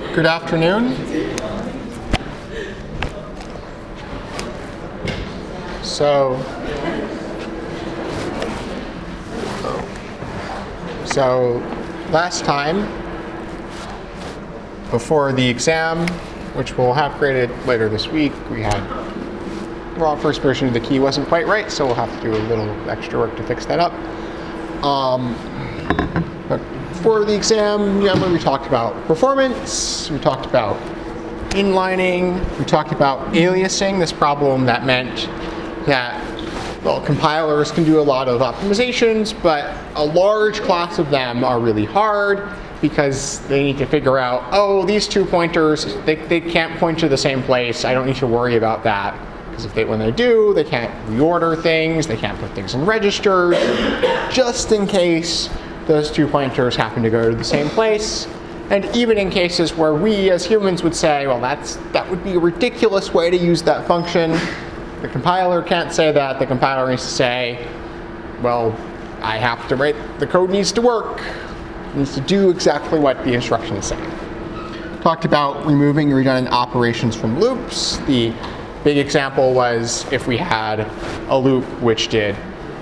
Good afternoon. So last time, before the exam, which we'll have graded later this week, our first version of the key wasn't quite right, so we'll have to do a little extra work to fix that up. But for the exam, we talked about performance, we talked about inlining, we talked about aliasing, this problem that meant that, well, compilers can do a lot of optimizations, but a large class of them are really hard because they need to figure out, oh, these two pointers, they can't point to the same place, I don't need to worry about that. Because when they do, they can't reorder things, they can't put things in registers, just in case those two pointers happen to go to the same place. And even in cases where we as humans would say, well, that would be a ridiculous way to use that function, the compiler can't say that. The compiler needs to say, well, I have to write, the code needs to work. It needs to do exactly what the instruction is saying. Talked about removing redundant operations from loops. The big example was if we had a loop which did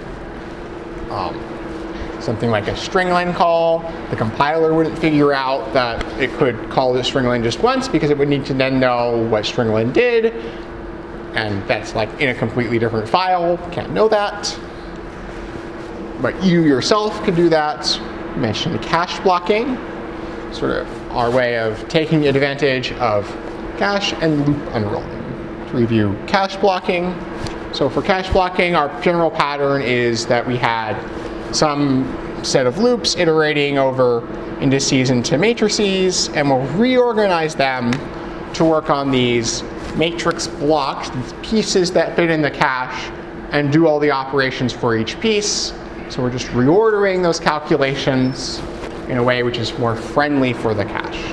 something like a stringlen call, the compiler wouldn't figure out that it could call the stringlen just once because it would need to then know what stringlen did, and that's like in a completely different file, can't know that. But you yourself could do that. I mentioned cache blocking, sort of our way of taking advantage of cache and loop unrolling. To review cache blocking. So for cache blocking, our general pattern is that we had some set of loops iterating over indices into matrices, and we'll reorganize them to work on these matrix blocks, these pieces that fit in the cache, and do all the operations for each piece. So we're just reordering those calculations in a way which is more friendly for the cache.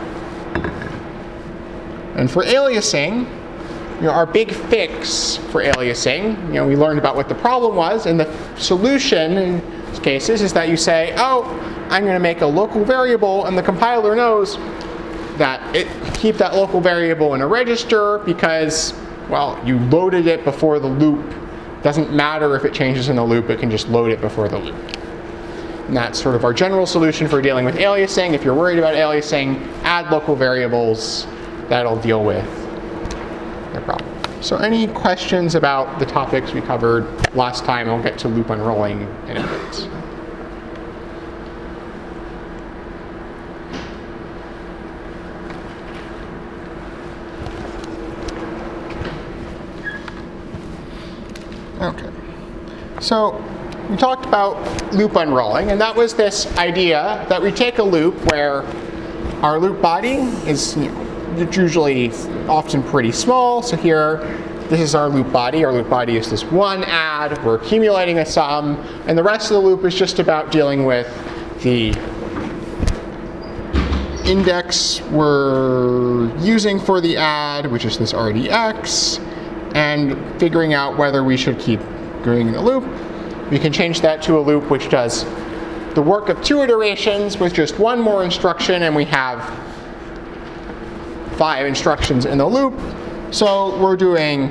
And for aliasing, our big fix for aliasing, we learned about what the problem was, and the solution in cases is that you say, oh, I'm going to make a local variable, and the compiler knows that keep that local variable in a register because, well, you loaded it before the loop. Doesn't matter if it changes in the loop, it can just load it before the loop. And that's sort of our general solution for dealing with aliasing. If you're worried about aliasing, add local variables. That'll deal with the problem. So any questions about the topics we covered last time? I'll get to loop unrolling in a bit. Okay. So we talked about loop unrolling, and that was this idea that we take a loop where our loop body is usually often pretty small. So here, this is our loop body. Our loop body is this one add. We're accumulating a sum. And the rest of the loop is just about dealing with the index we're using for the add, which is this RDX, and figuring out whether we should keep doing the loop. We can change that to a loop which does the work of 2 iterations with just one more instruction, and we have 5 instructions in the loop. So we're doing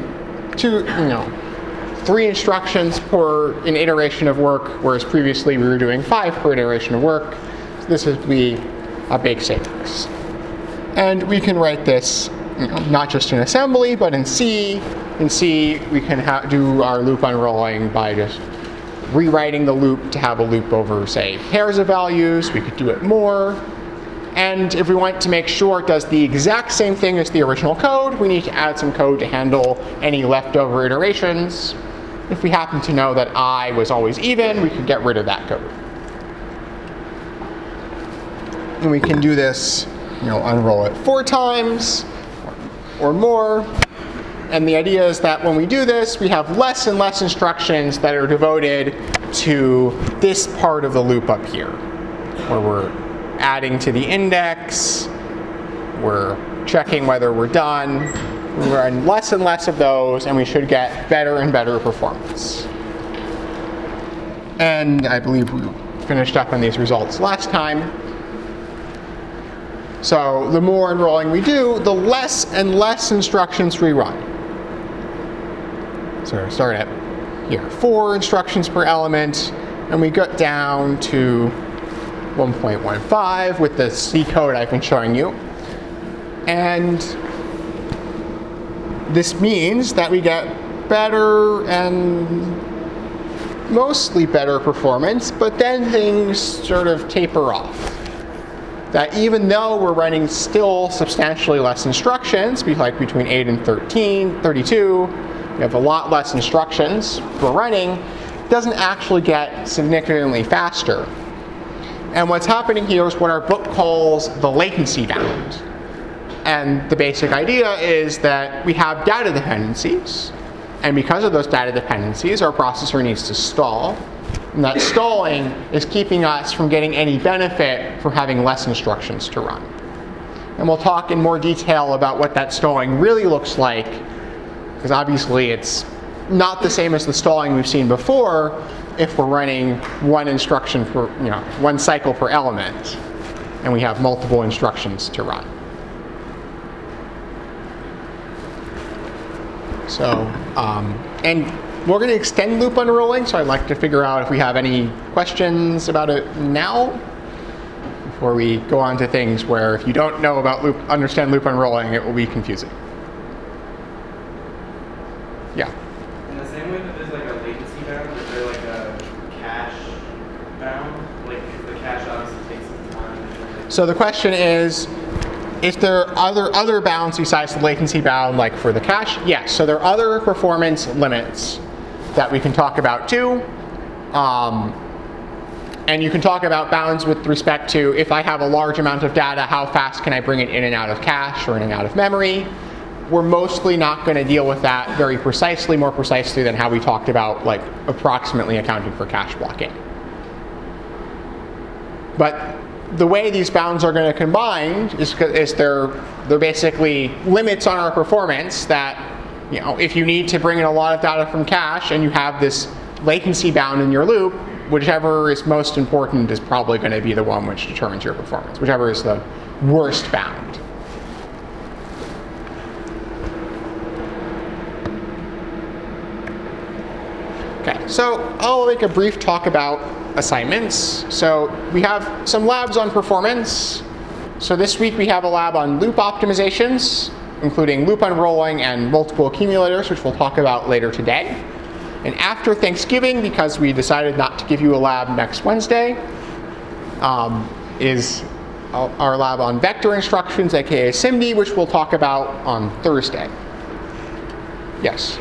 3 instructions per an iteration of work, whereas previously we were doing 5 per iteration of work. So this would be a big savings. And we can write this not just in assembly, but in C. In C, we can do our loop unrolling by just rewriting the loop to have a loop over, say, pairs of values. We could do it more. And if we want to make sure it does the exact same thing as the original code, we need to add some code to handle any leftover iterations. If we happen to know that I was always even, we could get rid of that code. And we can do this, unroll it 4 times or more. And the idea is that when we do this, we have less and less instructions that are devoted to this part of the loop up here, where we're adding to the index, we're checking whether we're done. We run less and less of those, and we should get better and better performance. And I believe we finished up on these results last time. So the more enrolling we do, the less and less instructions we run. So we start at here, 4 instructions per element, and we get down to 1.15 with the C code I've been showing you. And this means that we get better and mostly better performance, but then things sort of taper off. That even though we're running still substantially less instructions, like between 8 and 32, we have a lot less instructions we're running, it doesn't actually get significantly faster. And what's happening here is what our book calls the latency bound. And the basic idea is that we have data dependencies, and because of those data dependencies, our processor needs to stall. And that stalling is keeping us from getting any benefit for having less instructions to run. And we'll talk in more detail about what that stalling really looks like, because obviously it's not the same as the stalling we've seen before if we're running one instruction for, one cycle per element, and we have multiple instructions to run. So, and we're going to extend loop unrolling, so I'd like to figure out if we have any questions about it now, before we go on to things where if you don't know about understand loop unrolling, it will be confusing. Yeah. In the same way that there's like a latency bound, is there like a cache bound? Like, because the cache obviously takes some time. So the question is there other bounds besides the latency bound, like for the cache? Yes. So there are other performance limits that we can talk about too. And you can talk about bounds with respect to if I have a large amount of data, how fast can I bring it in and out of cache or in and out of memory? We're mostly not going to deal with that very precisely, more precisely than how we talked about like approximately accounting for cache blocking. But the way these bounds are going to combine is they're basically limits on our performance that, if you need to bring in a lot of data from cache and you have this latency bound in your loop, whichever is most important is probably going to be the one which determines your performance, whichever is the worst bound. Okay, so I'll make a brief talk about assignments. So we have some labs on performance. So this week we have a lab on loop optimizations, including loop unrolling and multiple accumulators, which we'll talk about later today. And after Thanksgiving, because we decided not to give you a lab next Wednesday, is our lab on vector instructions, aka SIMD, which we'll talk about on Thursday. Yes?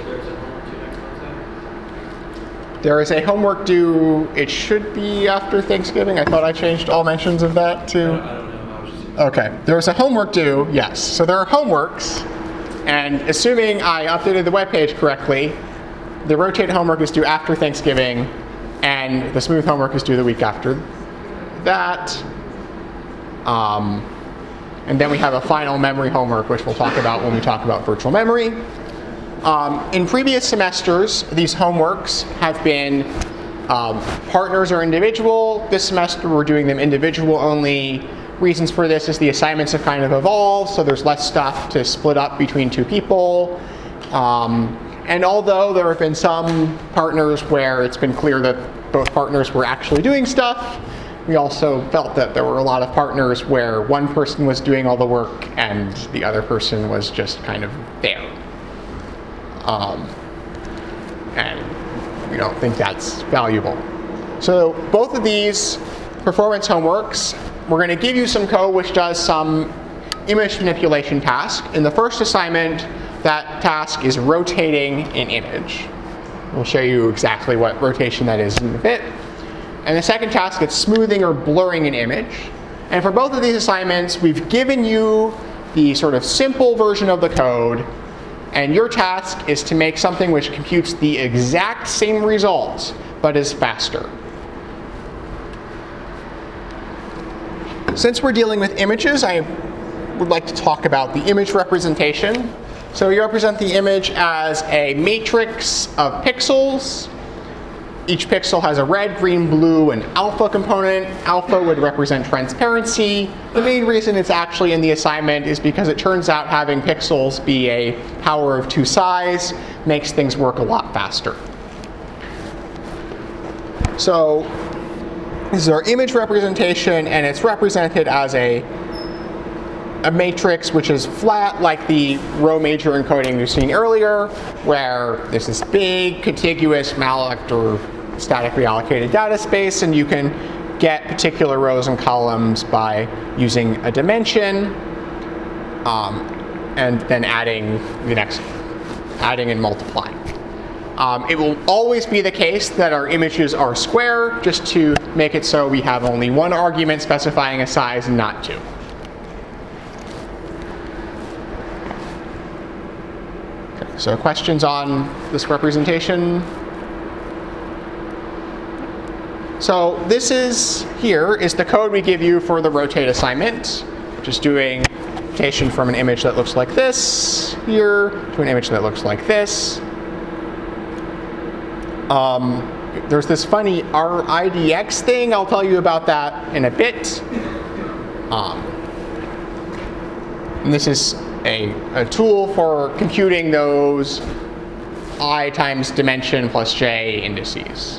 There is a homework due. It should be after Thanksgiving. I thought I changed all mentions of that to. I don't know. Okay. There's a homework due, yes. So there are homeworks. And assuming I updated the webpage correctly, the rotated homework is due after Thanksgiving, and the smooth homework is due the week after that. And then we have a final memory homework, which we'll talk about when we talk about virtual memory. In previous semesters, these homeworks have been partners or individual. This semester, we're doing them individual only. Reasons for this is the assignments have kind of evolved, so there's less stuff to split up between two people. And although there have been some partners where it's been clear that both partners were actually doing stuff, we also felt that there were a lot of partners where one person was doing all the work and the other person was just kind of there. And we don't think that's valuable. So both of these performance homeworks, we're going to give you some code which does some image manipulation task. In the first assignment, that task is rotating an image. We'll show you exactly what rotation that is in a bit. And the second task is smoothing or blurring an image. And for both of these assignments, we've given you the sort of simple version of the code, and your task is to make something which computes the exact same results, but is faster. Since we're dealing with images, I would like to talk about the image representation. So we represent the image as a matrix of pixels. Each pixel has a red, green, blue, and alpha component. Alpha would represent transparency. The main reason it's actually in the assignment is because it turns out having pixels be a power of 2 size makes things work a lot faster. So this is our image representation, and it's represented as a matrix which is flat, like the row major encoding we've seen earlier, where there's this big contiguous malloc or statically allocated data space, and you can get particular rows and columns by using a dimension and then adding and multiplying. It will always be the case that our images are square, just to make it so we have only one argument specifying a size and not 2. So questions on this representation? So this is the code we give you for the rotate assignment. Just doing rotation from an image that looks like this here to an image that looks like this. There's this funny RIDX thing. I'll tell you about that in a bit. And this is a tool for computing those I times dimension plus j indices.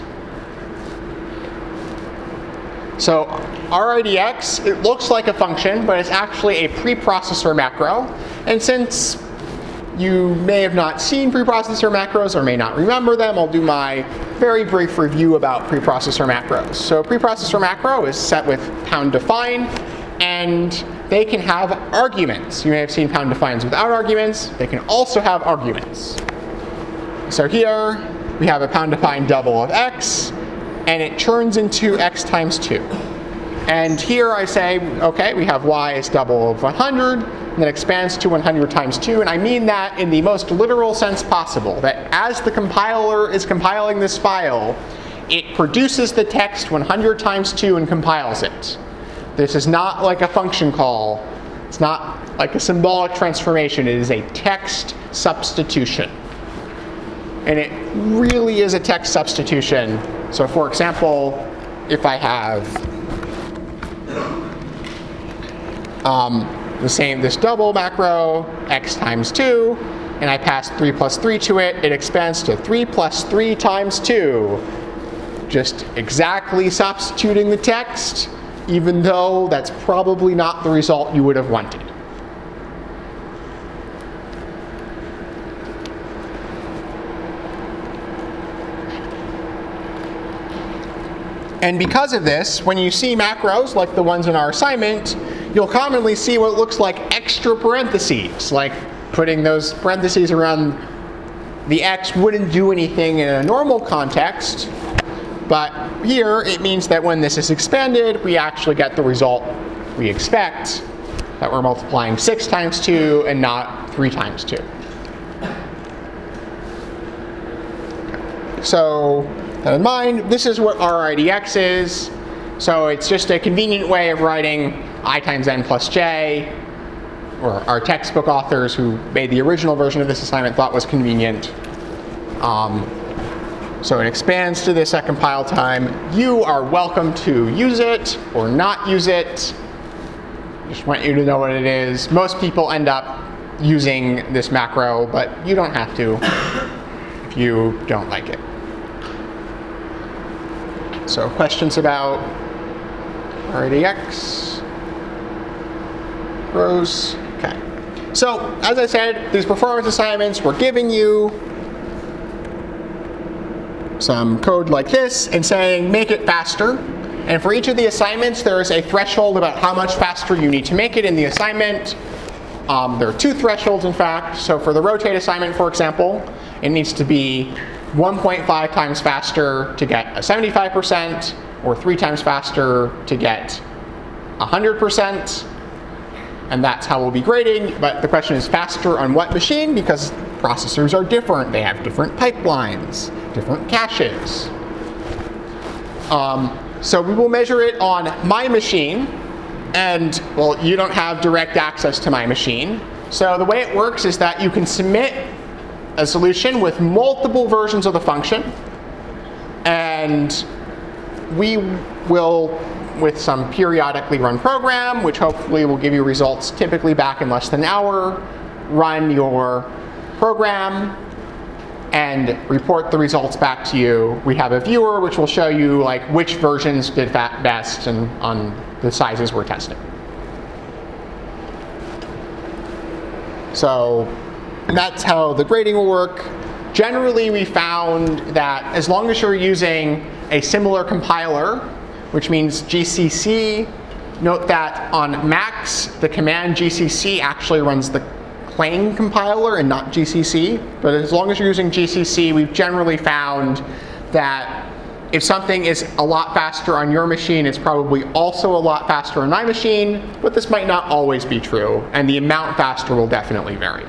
So RIDX, it looks like a function, but it's actually a preprocessor macro. And since you may have not seen preprocessor macros or may not remember them, I'll do my very brief review about preprocessor macros. So preprocessor macro is set with pound define, and they can have arguments. You may have seen pound defines without arguments. They can also have arguments. So here we have a pound define double of x, and it turns into x times 2. And here I say, okay, we have y is double of 100, and that expands to 100 times 2. And I mean that in the most literal sense possible, that as the compiler is compiling this file, it produces the text 100 times 2 and compiles it. This is not like a function call. It's not like a symbolic transformation. It is a text substitution. And it really is a text substitution. So for example, if I have this double macro, x times 2, and I pass 3 plus 3 to it, it expands to 3 plus 3 times 2. Just exactly substituting the text, even though that's probably not the result you would have wanted. And because of this, when you see macros like the ones in our assignment, you'll commonly see what looks like extra parentheses, like putting those parentheses around the x wouldn't do anything in a normal context. But here, it means that when this is expanded, we actually get the result we expect, that we're multiplying 6 times 2 and not 3 times 2. So, that in mind, this is what RIDX is. So it's just a convenient way of writing I times n plus j, or our textbook authors who made the original version of this assignment thought was convenient. So it expands to this at compile time. You are welcome to use it or not use it. Just want you to know what it is. Most people end up using this macro, but you don't have to if you don't like it. So questions about RIDX? Rows? Okay. So as I said, these performance assignments, we're giving you some code like this and saying make it faster. And for each of the assignments, there is a threshold about how much faster you need to make it in the assignment. There are 2 thresholds, in fact. So for the rotate assignment, for example, it needs to be 1.5 times faster to get a 75%, or 3 times faster to get 100%. And that's how we'll be grading. But the question is faster on what machine? Because processors are different. They have different pipelines, different caches. So we will measure it on my machine. And, well, you don't have direct access to my machine. So the way it works is that you can submit a solution with multiple versions of the function. And And we will, with some periodically run program, which hopefully will give you results typically back in less than an hour, run your program and report the results back to you. We have a viewer which will show you like which versions did best and on the sizes we're testing. So that's how the grading will work. Generally, we found that as long as you're using a similar compiler, which means GCC, note that on Macs, the command GCC actually runs the Clang compiler and not GCC. But as long as you're using GCC, we've generally found that if something is a lot faster on your machine, it's probably also a lot faster on my machine, but this might not always be true, and the amount faster will definitely vary.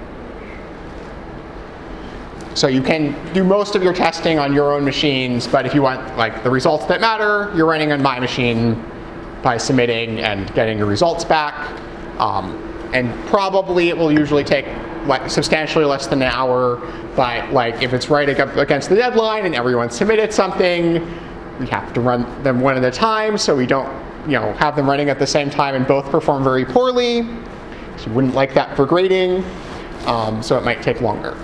So you can do most of your testing on your own machines, but if you want like the results that matter, you're running on my machine by submitting and getting your results back. And probably it will usually take like substantially less than an hour, but like if it's right against the deadline and everyone submitted something, we have to run them one at a time so we don't have them running at the same time and both perform very poorly. So you wouldn't like that for grading, so it might take longer.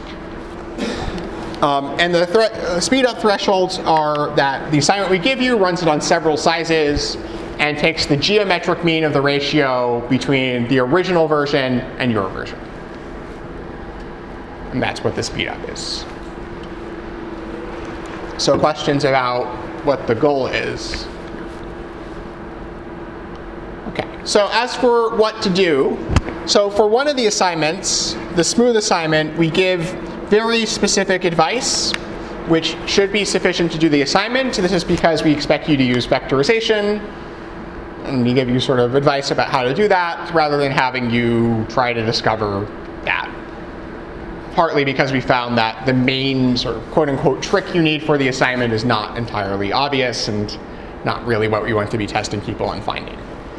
And the speed up thresholds are that the assignment we give you runs it on several sizes and takes the geometric mean of the ratio between the original version and your version. And that's what the speed up is. So questions about what the goal is? Okay, so as for what to do, so for one of the assignments, the smooth assignment, we give very specific advice, which should be sufficient to do the assignment. This is because we expect you to use vectorization, and we give you sort of advice about how to do that, rather than having you try to discover that. Partly because we found that the main sort of quote-unquote trick you need for the assignment is not entirely obvious and not really what we want to be testing people on finding.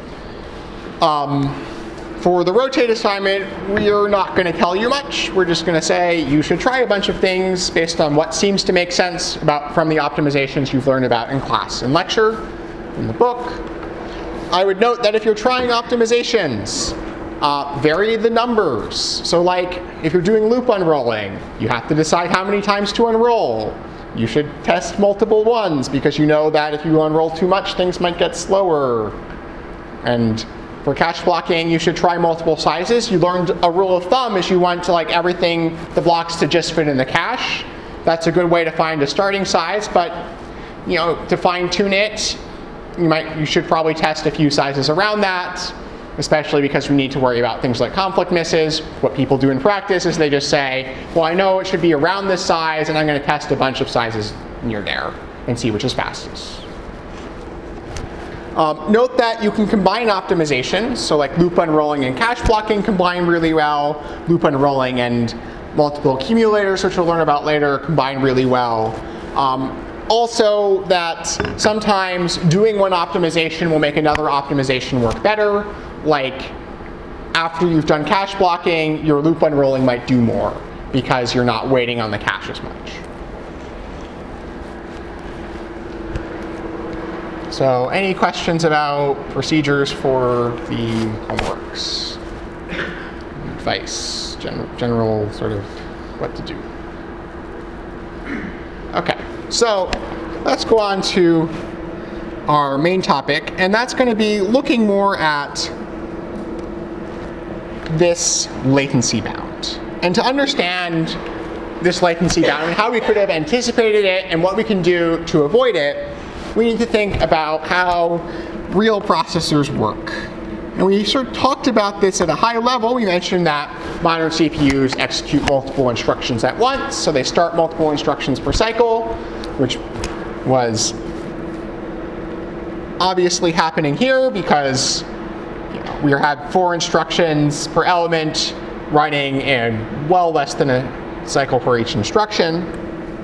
For the rotate assignment, we're not going to tell you much. We're just going to say you should try a bunch of things based on what seems to make sense from the optimizations you've learned about in class and lecture, in the book. I would note that if you're trying optimizations, vary the numbers. So like if you're doing loop unrolling, you have to decide how many times to unroll. You should test multiple ones because you know that if you unroll too much, things might get slower. And for cache blocking, you should try multiple sizes. You learned a rule of thumb is you want to like everything, the blocks to just fit in the cache. That's a good way to find a starting size, but to fine tune it, you should probably test a few sizes around that, especially because we need to worry about things like conflict misses. What people do in practice is they just say, well, I know it should be around this size, and I'm going to test a bunch of sizes near there and see which is fastest. Note that you can combine optimizations, so like loop unrolling and cache blocking combine really well. Loop unrolling and multiple accumulators, which we'll learn about later, combine really well. Also that sometimes doing one optimization will make another optimization work better. Like after you've done cache blocking, your loop unrolling might do more because you're not waiting on the cache as much. So any questions about procedures for the homeworks? Advice, general sort of what to do. Okay, so let's go on to our main topic, and that's going to be looking more at this latency bound. And to understand this latency bound and how we could have anticipated it and what we can do to avoid it, we need to think about how real processors work. And we sort of talked about this at a high level. We mentioned that modern CPUs execute multiple instructions at once, so they start multiple instructions per cycle, which was obviously happening here because we had 4 instructions per element running in well less than a cycle for each instruction.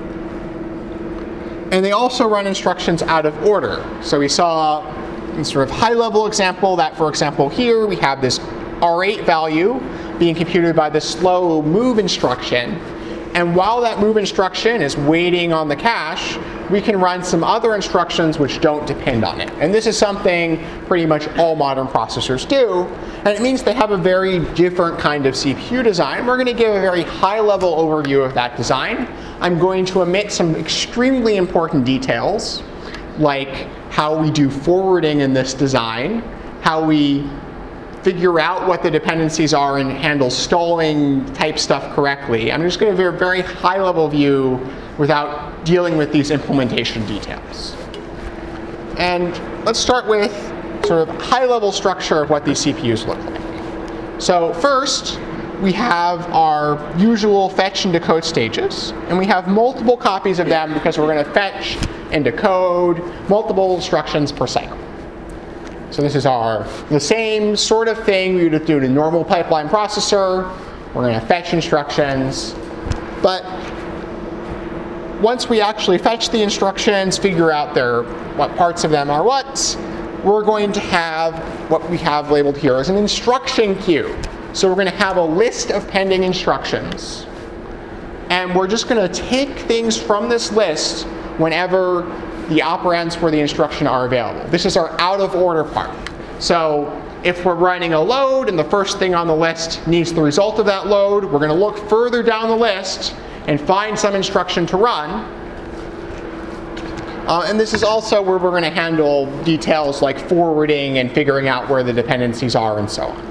And they also run instructions out of order. So we saw a sort of high-level example that, for example, here we have this R8 value being computed by the slow move instruction. And while that move instruction is waiting on the cache, we can run some other instructions which don't depend on it. And this is something pretty much all modern processors do. And it means they have a very different kind of CPU design. We're going to give a very high-level overview of that design. I'm going to omit some extremely important details, like how we do forwarding in this design, how we figure out what the dependencies are and handle stalling type stuff correctly. I'm just going to give a very high-level view without dealing with these implementation details. And let's start with sort of high-level structure of what these CPUs look like. So first, we have our usual fetch and decode stages, and we have multiple copies of them because we're going to fetch and decode multiple instructions per cycle. So this is the same sort of thing we would do in a normal pipeline processor. We're going to fetch instructions, but once we actually fetch the instructions, figure out what parts of them are what, we're going to have what we have labeled here as an instruction queue. So we're going to have a list of pending instructions, and we're just going to take things from this list whenever the operands for the instruction are available. This is our out of order part. So if we're running a load and the first thing on the list needs the result of that load, we're going to look further down the list and find some instruction to run. And this is also where we're going to handle details like forwarding and figuring out where the dependencies are and so on.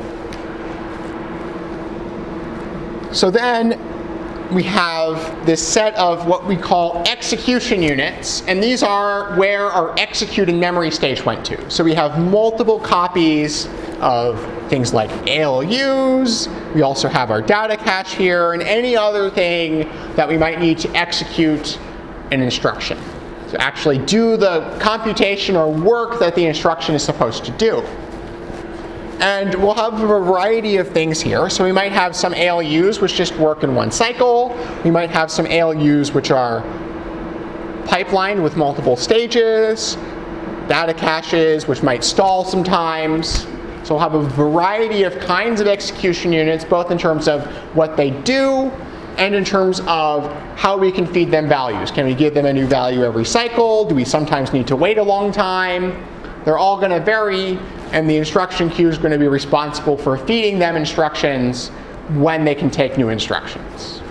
So then we have this set of what we call execution units, and these are where our executing memory stage went to. So we have multiple copies of things like ALUs. We also have our data cache here, and any other thing that we might need to execute an instruction, to actually do the computation or work that the instruction is supposed to do. And we'll have a variety of things here. So we might have some ALUs which just work in one cycle. We might have some ALUs which are pipelined with multiple stages, data caches which might stall sometimes. So we'll have a variety of kinds of execution units, both in terms of what they do and in terms of how we can feed them values. Can we give them a new value every cycle? Do we sometimes need to wait a long time? They're all going to vary, and the instruction queue is going to be responsible for feeding them instructions when they can take new instructions.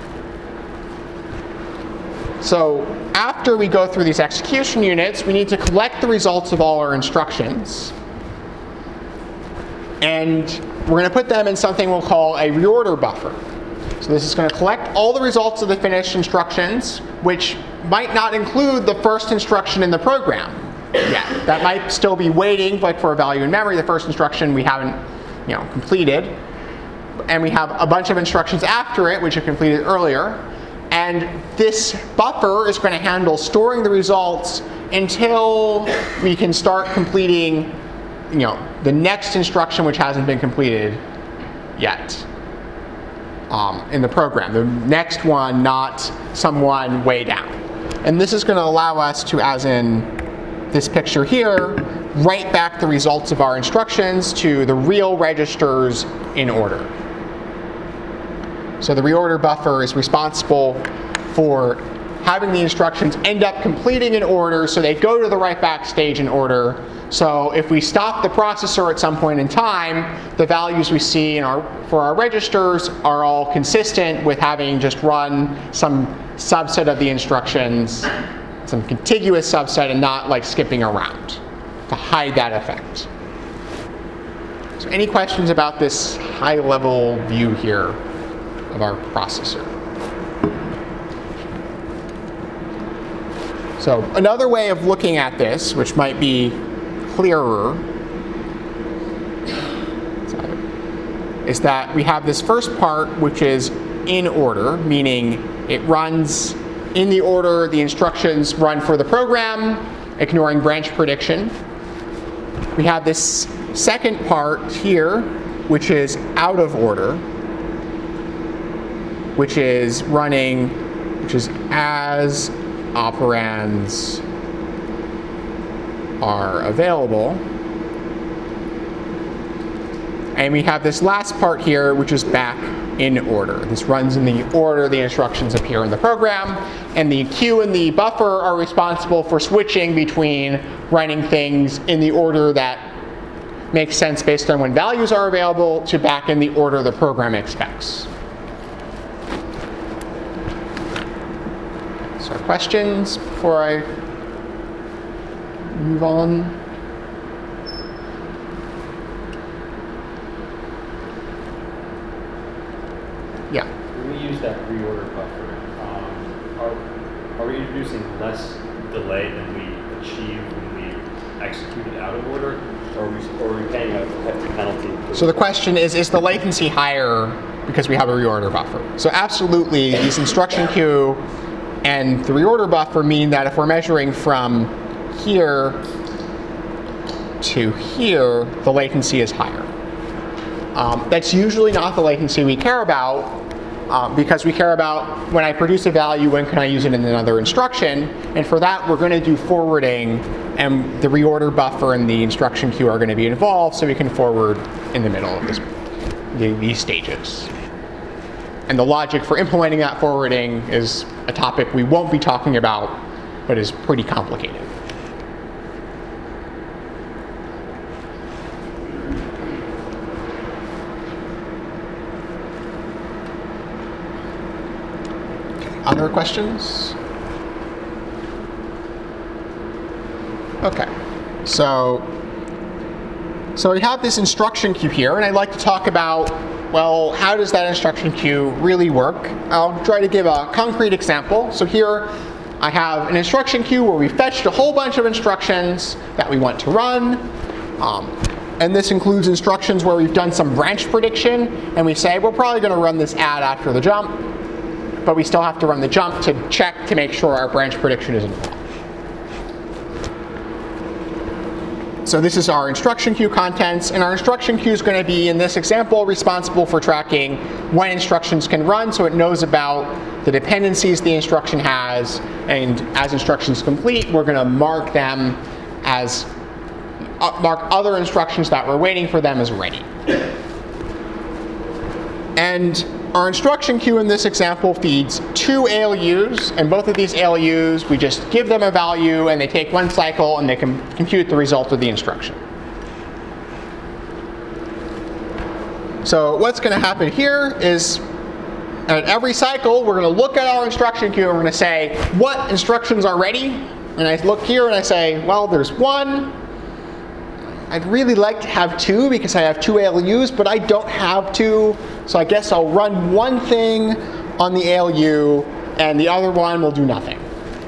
So after we go through these execution units, we need to collect the results of all our instructions. And we're going to put them in something we'll call a reorder buffer. So this is going to collect all the results of the finished instructions, which might not include the first instruction in the program. Yeah, that might still be waiting, like for a value in memory. The first instruction we haven't, completed, and we have a bunch of instructions after it which are completed earlier. And this buffer is going to handle storing the results until we can start completing, the next instruction which hasn't been completed yet in the program. The next one, not someone way down. And this is going to allow us to, as in this picture here, write back the results of our instructions to the real registers in order. So the reorder buffer is responsible for having the instructions end up completing in order, so they go to the write back stage in order. So if we stop the processor at some point in time, the values we see for our registers are all consistent with having just run some subset of the instructions, some contiguous subset, and not like skipping around to hide that effect. So any questions about this high-level view here of our processor? So another way of looking at this, which might be clearer, is that we have this first part which is in order, meaning it runs in the order the instructions run for the program, ignoring branch prediction. We have this second part here, which is out of order, which is as operands are available. And we have this last part here, which is back in order. This runs in the order the instructions appear in the program. And the queue and the buffer are responsible for switching between running things in the order that makes sense based on when values are available to back in the order the program expects. So questions before I move on? Yeah. When we use that reorder buffer, are we introducing less delay than we achieve when we execute it out of order? Or are we paying a hefty penalty? So the question is the latency higher because we have a reorder buffer? So absolutely, these instruction queue and the reorder buffer mean that if we're measuring from here to here, the latency is higher. That's usually not the latency we care about because we care about when I produce a value, when can I use it in another instruction? And for that, we're going to do forwarding, and the reorder buffer and the instruction queue are going to be involved, so we can forward in the middle of these stages. And the logic for implementing that forwarding is a topic we won't be talking about, but is pretty complicated. Other questions? Okay, so we have this instruction queue here, and I'd like to talk about, well, how does that instruction queue really work? I'll try to give a concrete example. So here I have an instruction queue where we fetched a whole bunch of instructions that we want to run. And this includes instructions where we've done some branch prediction, and we say, we're probably going to run this add after the jump, but we still have to run the jump to check to make sure our branch prediction is involved. So this is our instruction queue contents, and our instruction queue is going to be, in this example, responsible for tracking when instructions can run, so it knows about the dependencies the instruction has, and as instructions complete, we're going to mark them as, mark other instructions that we're waiting for them as ready. And our instruction queue in this example feeds 2 ALUs, and both of these ALUs, we just give them a value, and they take 1 cycle, and they can compute the result of the instruction. So what's going to happen here is, at every cycle, we're going to look at our instruction queue, and we're going to say, what instructions are ready? And I look here, and I say, well, there's 1. I'd really like to have 2 because I have 2 ALUs, but I don't have 2. So I guess I'll run 1 thing on the ALU, and the other one will do nothing.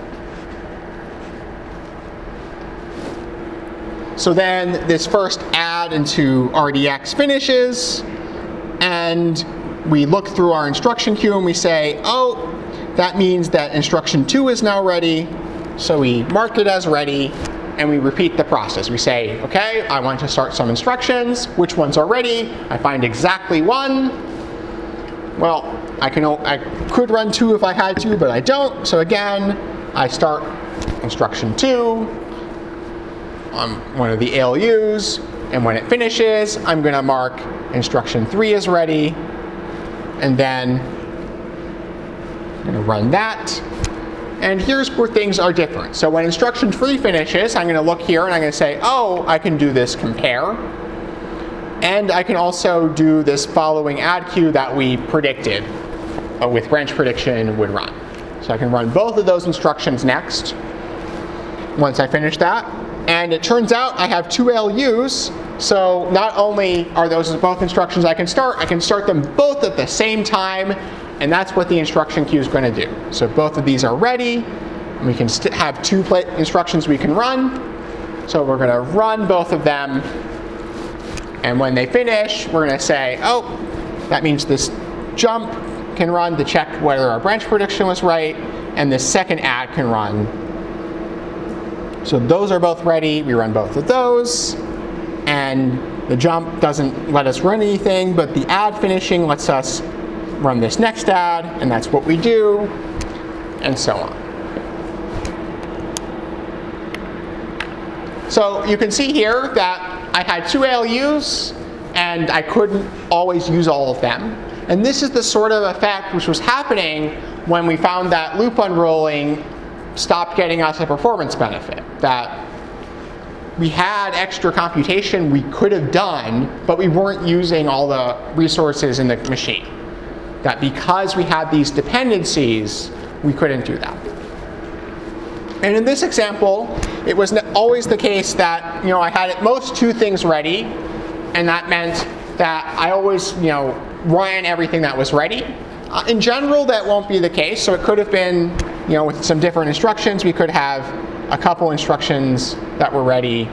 So then this first add into RDX finishes, and we look through our instruction queue, and we say, oh, that means that instruction 2 is now ready. So we mark it as ready. And we repeat the process. We say, okay, I want to start some instructions. Which ones are ready? I find exactly 1. Well, I could run 2 if I had to, but I don't. So again, I start instruction 2 on one of the ALUs. And when it finishes, I'm going to mark instruction 3 is ready. And then I'm going to run that. And here's where things are different. So when instruction 3 finishes, I'm going to look here and I'm going to say, oh, I can do this compare. And I can also do this following add queue that we predicted with branch prediction would run. So I can run both of those instructions next once I finish that. And it turns out I have 2 ALUs. So not only are those both instructions I can start them both at the same time. And that's what the instruction queue is going to do. So both of these are ready. And we can have 2 instructions we can run. So we're going to run both of them. And when they finish, we're going to say, oh, that means this jump can run to check whether our branch prediction was right. And this second add can run. So those are both ready. We run both of those. And the jump doesn't let us run anything, but the add finishing lets us run this next add, and that's what we do, and so on. So you can see here that I had 2 ALUs, and I couldn't always use all of them. And this is the sort of effect which was happening when we found that loop unrolling stopped getting us a performance benefit. That we had extra computation we could have done, but we weren't using all the resources in the machine. That because we had these dependencies, we couldn't do that. And in this example, it was always the case that I had at most 2 things ready, and that meant that I always ran everything that was ready. In general, that won't be the case. So it could have been, with some different instructions, we could have a couple instructions that were ready,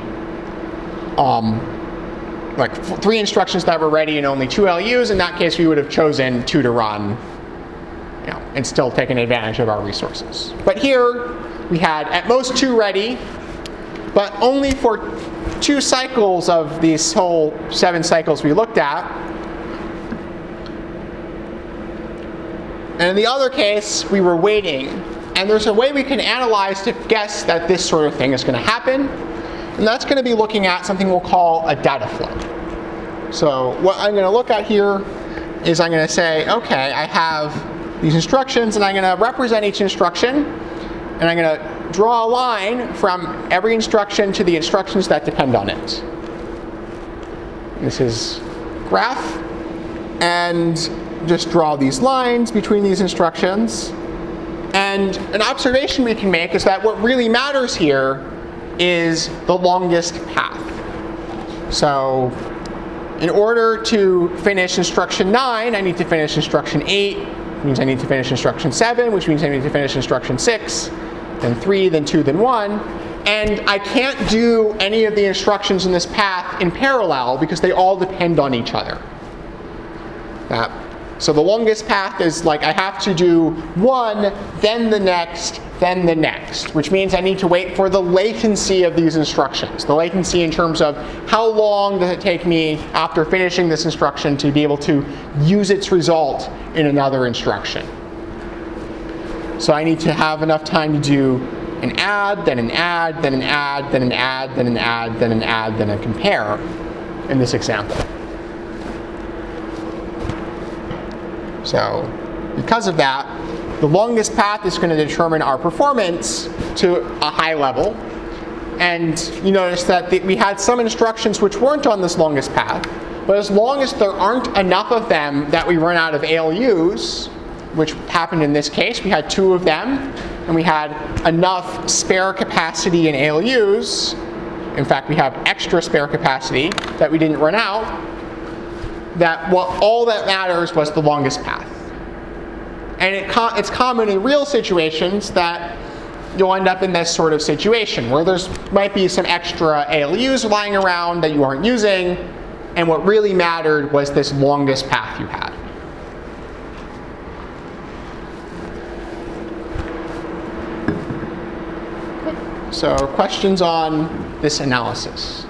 like 3 instructions that were ready and only 2 LUs. In that case, we would have chosen 2 to run, and still taken advantage of our resources. But here, we had at most 2 ready, but only for 2 cycles of these whole 7 cycles we looked at. And in the other case, we were waiting. And there's a way we can analyze to guess that this sort of thing is going to happen. And that's going to be looking at something we'll call a data flow. So what I'm going to look at here is I'm going to say, OK, I have these instructions, and I'm going to represent each instruction. And I'm going to draw a line from every instruction to the instructions that depend on it. This is graph. And just draw these lines between these instructions. And an observation we can make is that what really matters here is the longest path. So in order to finish instruction 9, I need to finish instruction 8, which means I need to finish instruction 7, which means I need to finish instruction 6, then 3, then 2, then 1. And I can't do any of the instructions in this path in parallel because they all depend on each other. So the longest path is like I have to do 1, then the next, which means I need to wait for the latency of these instructions. The latency in terms of how long does it take me after finishing this instruction to be able to use its result in another instruction. So I need to have enough time to do an add, then an add, then an add, then an add, then an add, then an add, then a compare in this example. So because of that, the longest path is going to determine our performance to a high level. And you notice that we had some instructions which weren't on this longest path. But as long as there aren't enough of them that we run out of ALUs, which happened in this case, we had 2 of them, and we had enough spare capacity in ALUs. In fact, we have extra spare capacity that we didn't run out. That all that matters was the longest path. And it's common in real situations that you'll end up in this sort of situation where there's might be some extra ALUs lying around that you aren't using, and what really mattered was this longest path you had. So questions on this analysis?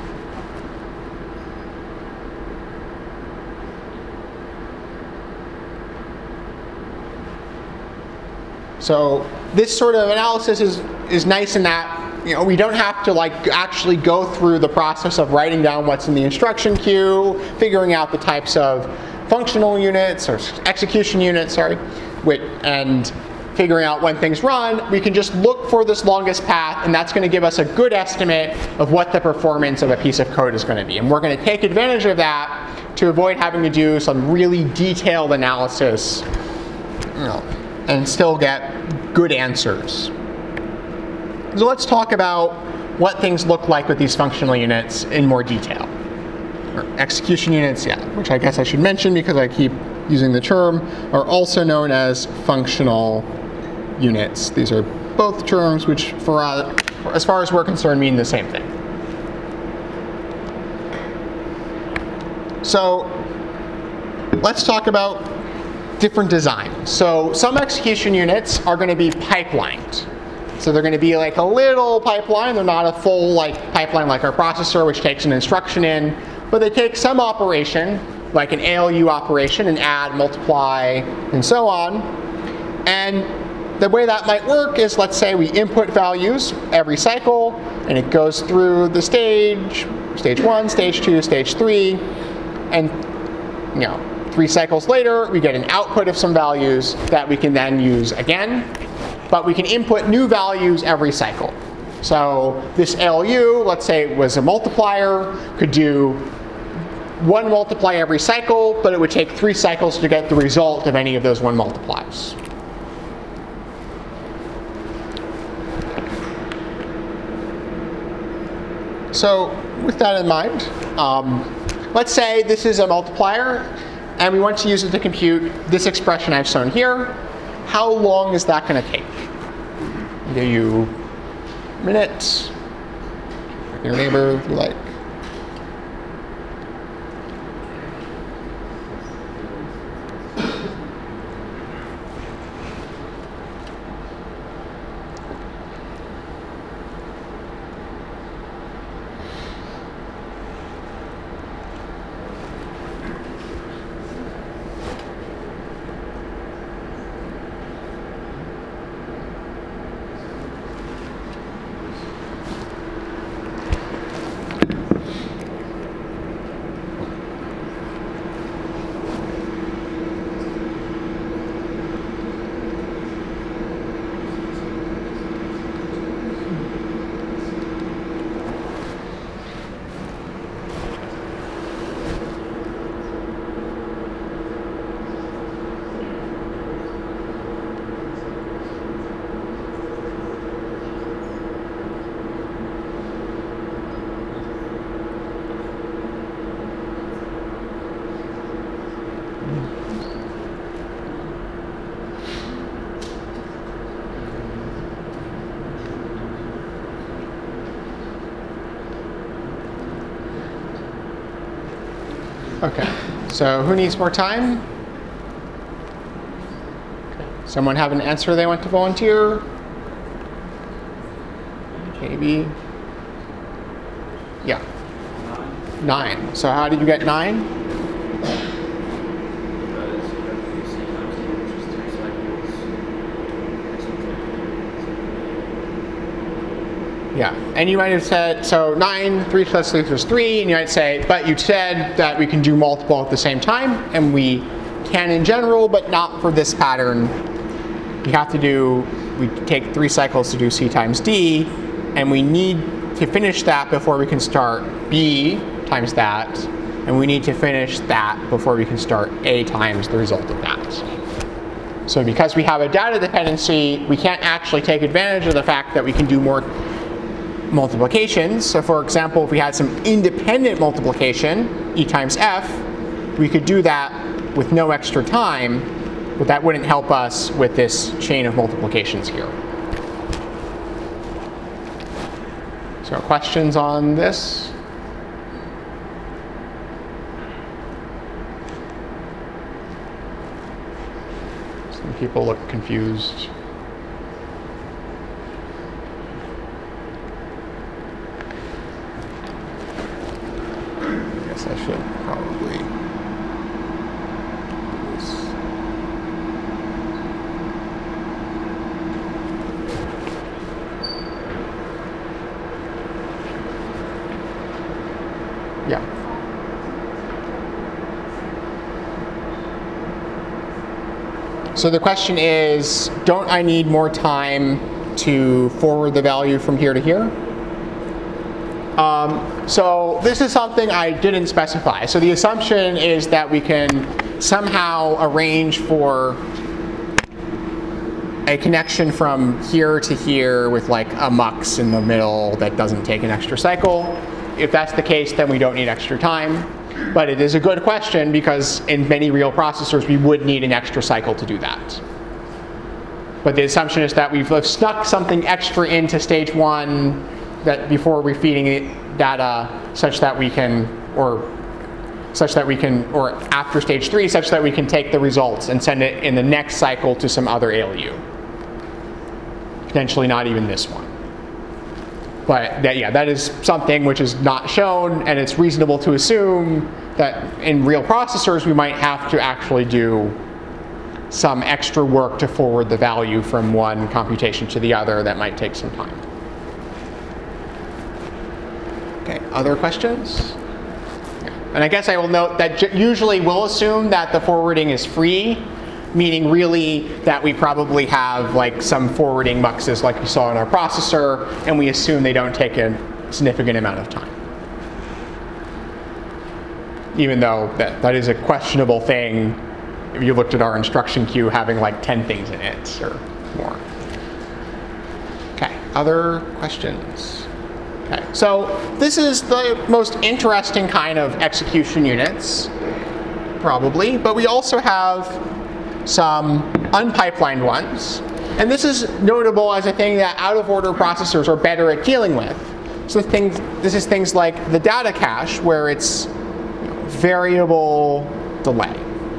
So this sort of analysis is nice in that we don't have to actually go through the process of writing down what's in the instruction queue, figuring out the types of functional units or execution units, and figuring out when things run. We can just look for this longest path, and that's going to give us a good estimate of what the performance of a piece of code is going to be. And we're going to take advantage of that to avoid having to do some really detailed analysis, and still get good answers. So let's talk about what things look like with these functional units in more detail. Or execution units, which I guess I should mention because I keep using the term, are also known as functional units. These are both terms which, as far as we're concerned, mean the same thing. So let's talk about different designs. So some execution units are going to be pipelined. So they're going to be like a little pipeline. They're not a full pipeline like our processor, which takes an instruction in, but they take some operation, like an ALU operation, an add, multiply, and so on. And the way that might work is, let's say we input values every cycle, and it goes through the stage 1, stage 2, stage 3. and 3 cycles later, we get an output of some values that we can then use again. But we can input new values every cycle. So this ALU, let's say it was a multiplier, could do 1 multiply every cycle, but it would take 3 cycles to get the result of any of those 1 multiplies. So with that in mind, let's say this is a multiplier, and we want to use it to compute this expression I've shown here. How long is that going to take? I'll give you minutes. Your neighbor, if you like. Okay, so who needs more time? Okay. Someone have an answer they want to volunteer? Maybe? Yeah. 9. So how did you get 9? Yeah, and you might have said, so 9, 3 plus 3 plus 3, and you might say, but you said that we can do multiple at the same time, and we can in general, but not for this pattern. We have to do, we take 3 cycles to do C times D, and we need to finish that before we can start B times that, and we need to finish that before we can start A times the result of that. So because we have a data dependency, we can't actually take advantage of the fact that we can do more multiplications. So for example, if we had some independent multiplication, E times F, we could do that with no extra time, but that wouldn't help us with this chain of multiplications here. So questions on this? Some people look confused. I should probably do this. Yeah. So the question is, don't I need more time to forward the value from here to here? So this is something I didn't specify. So the assumption is that we can somehow arrange for a connection from here to here with like a mux in the middle that doesn't take an extra cycle. If that's the case, then we don't need extra time. But it is a good question because in many real processors, we would need an extra cycle to do that. But the assumption is that we've snuck something extra into stage 1 that before we're feeding it data such that we can, or after stage 3, such that we can take the results and send it in the next cycle to some other ALU. Potentially not even this one. But that is something which is not shown, and it's reasonable to assume that in real processors we might have to actually do some extra work to forward the value from one computation to the other that might take some time. Okay, other questions? Yeah. And I guess I will note that usually we'll assume that the forwarding is free, meaning really that we probably have like some forwarding muxes like we saw in our processor, and we assume they don't take a significant amount of time. Even though that is a questionable thing if you looked at our instruction queue having like 10 things in it or more. Okay, other questions? Okay, so this is the most interesting kind of execution units, probably, but we also have some unpipelined ones. And this is notable as a thing that out-of-order processors are better at dealing with. So this is things like the data cache, where it's variable delay.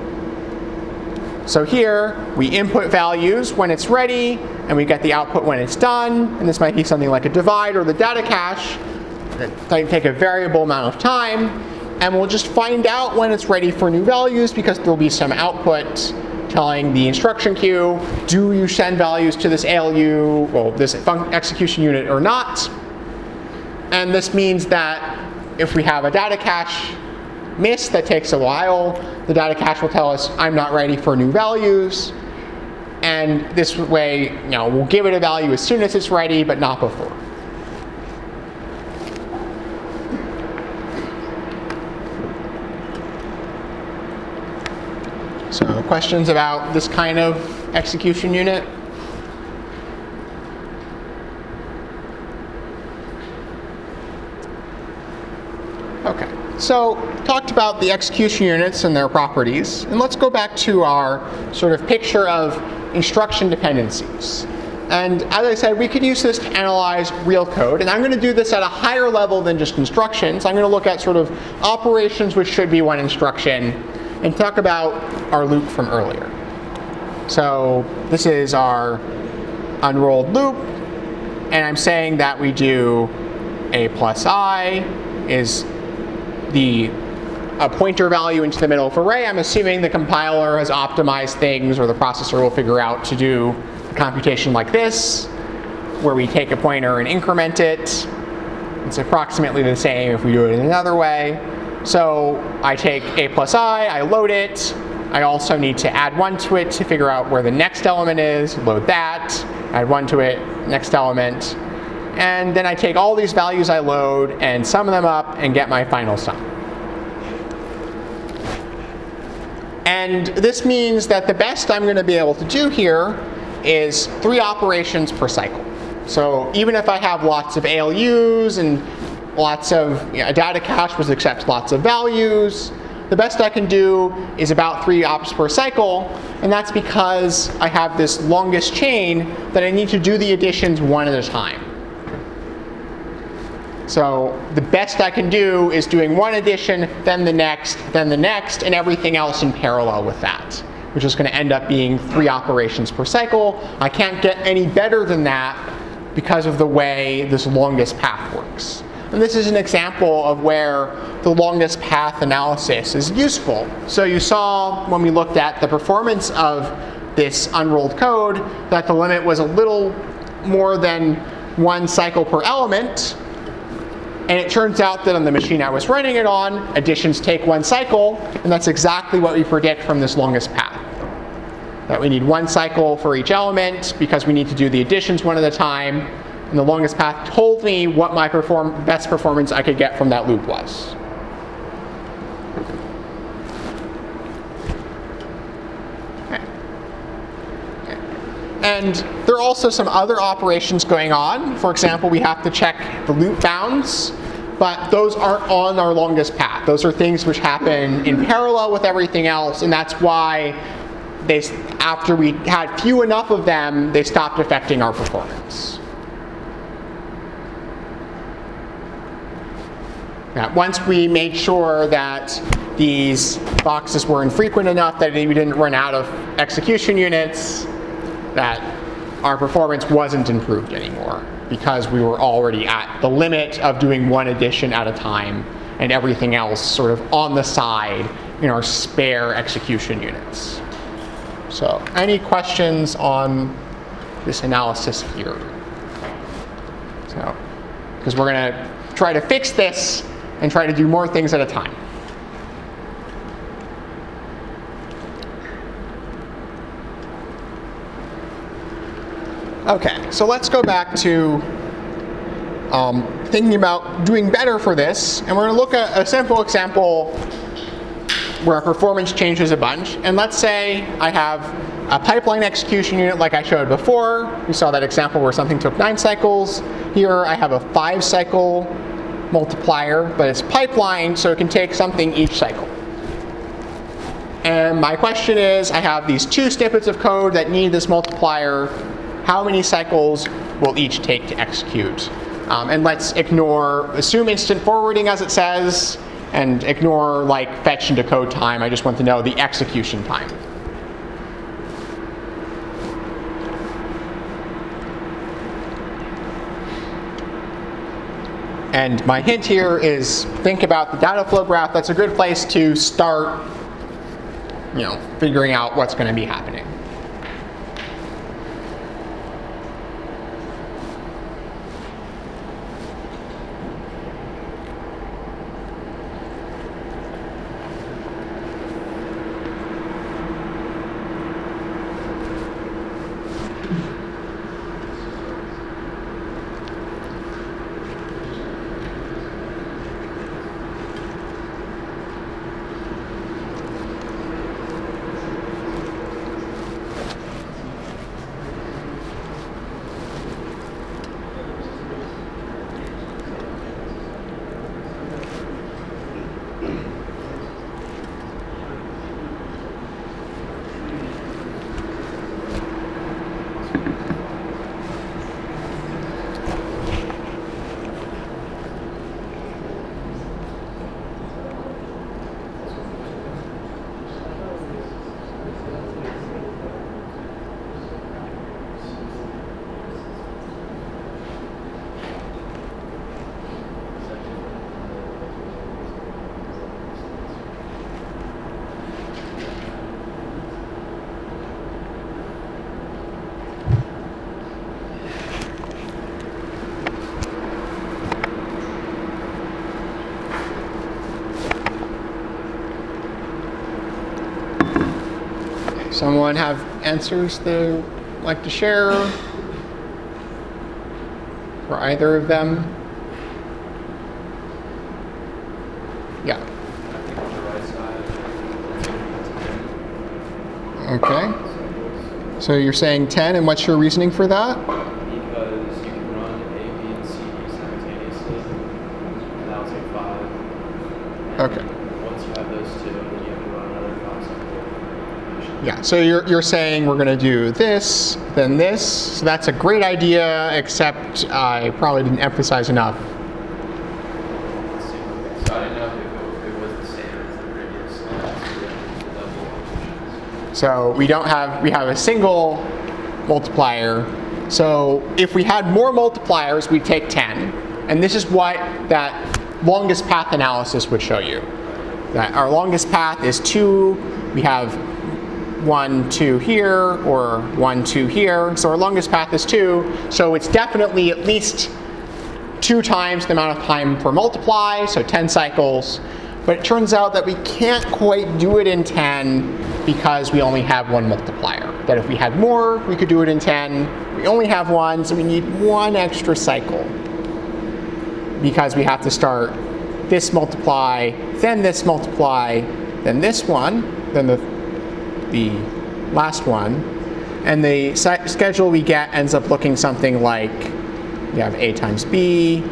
So here, we input values when it's ready, and we get the output when it's done. And this might be something like a divide or the data cache that take a variable amount of time. And we'll just find out when it's ready for new values, because there'll be some output telling the instruction queue, do you send values to this ALU, well, this execution unit or not? And this means that if we have a data cache miss that takes a while, the data cache will tell us, I'm not ready for new values. And this way, we'll give it a value as soon as it's ready, but not before. So questions about this kind of execution unit? Okay, so talked about the execution units and their properties, and let's go back to our sort of picture of instruction dependencies. And as I said, we could use this to analyze real code, and I'm going to do this at a higher level than just instructions. I'm going to look at sort of operations which should be one instruction, and talk about our loop from earlier. So this is our unrolled loop, and I'm saying that we do a plus I is a pointer value into the middle of array. I'm assuming the compiler has optimized things, or the processor will figure out to do a computation like this, where we take a pointer and increment it. It's approximately the same if we do it in another way. So I take a plus I load it. I also need to add 1 to it to figure out where the next element is, load that, add 1 to it, next element. And then I take all these values I load and sum them up and get my final sum. And this means that the best I'm going to be able to do here is 3 operations per cycle. So even if I have lots of ALUs and lots of a data cache which accepts lots of values, the best I can do is about 3 ops per cycle, and that's because I have this longest chain that I need to do the additions one at a time. So the best I can do is doing one addition, then the next, and everything else in parallel with that, which is going to end up being 3 operations per cycle. I can't get any better than that because of the way this longest path works. And this is an example of where the longest path analysis is useful. So you saw when we looked at the performance of this unrolled code that the limit was a little more than 1 cycle per element. And it turns out that on the machine I was running it on, additions take 1 cycle, and that's exactly what we predict from this longest path. That we need 1 cycle for each element because we need to do the additions one at a time. And the longest path told me what my best performance I could get from that loop was. Okay. And there are also some other operations going on. For example, we have to check the loop bounds, but those aren't on our longest path. Those are things which happen in parallel with everything else, and that's why after we had few enough of them, they stopped affecting our performance. Now, once we made sure that these boxes were infrequent enough that we didn't run out of execution units, that our performance wasn't improved anymore because we were already at the limit of doing 1 addition at a time and everything else sort of on the side in our spare execution units. So, any questions on this analysis here? So, because we're going to try to fix this and try to do more things at a time. Okay, so let's go back to thinking about doing better for this, and we're going to look at a simple example where our performance changes a bunch. And let's say I have a pipeline execution unit like I showed before. We saw that example where something took 9 cycles. Here I have a 5-cycle multiplier, but it's pipeline, so it can take something each cycle. And my question is, I have these 2 snippets of code that need this multiplier. How many cycles will each take to execute? And let's assume instant forwarding as it says, and ignore like fetch and decode time. I just want to know the execution time. And my hint here is think about the data flow graph. That's a good place to start, figuring out what's going to be happening. Someone have answers they'd like to share for either of them? Yeah. Okay. So you're saying 10, and what's your reasoning for that? Because you can run A, B, and C simultaneously, and that'll take 5. Okay. Once you have those 2, then you have to run another 5 cycle. Yeah, so you're saying we're going to do this, then this. So that's a great idea, except I probably didn't emphasize enough. So I didn't know if it was the same as the previous double. So we have a single multiplier. So if we had more multipliers, we'd take 10. And this is what that longest path analysis would show you. That our longest path is 2. We have 1, 2 here, or 1, 2 here. So our longest path is 2. So it's definitely at least 2 times the amount of time per multiply, so 10 cycles. But it turns out that we can't quite do it in 10 because we only have 1 multiplier. That if we had more, we could do it in 10. We only have 1, so we need 1 extra cycle. Because we have to start this multiply, then this multiply, then this one, then the last one, and the schedule we get ends up looking something like you have A times B,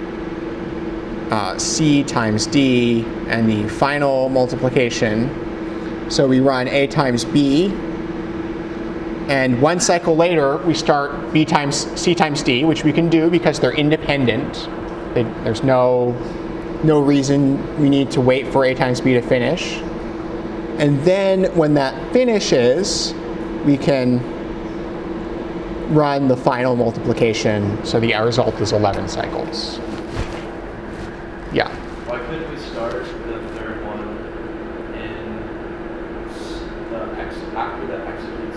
C times D, and the final multiplication. So we run A times B, and 1 cycle later we start B times C times D, which we can do because they're independent. There's no reason we need to wait for A times B to finish. And then when that finishes, we can run the final multiplication, so the result is 11 cycles. Yeah? Why couldn't we start the third one after the execute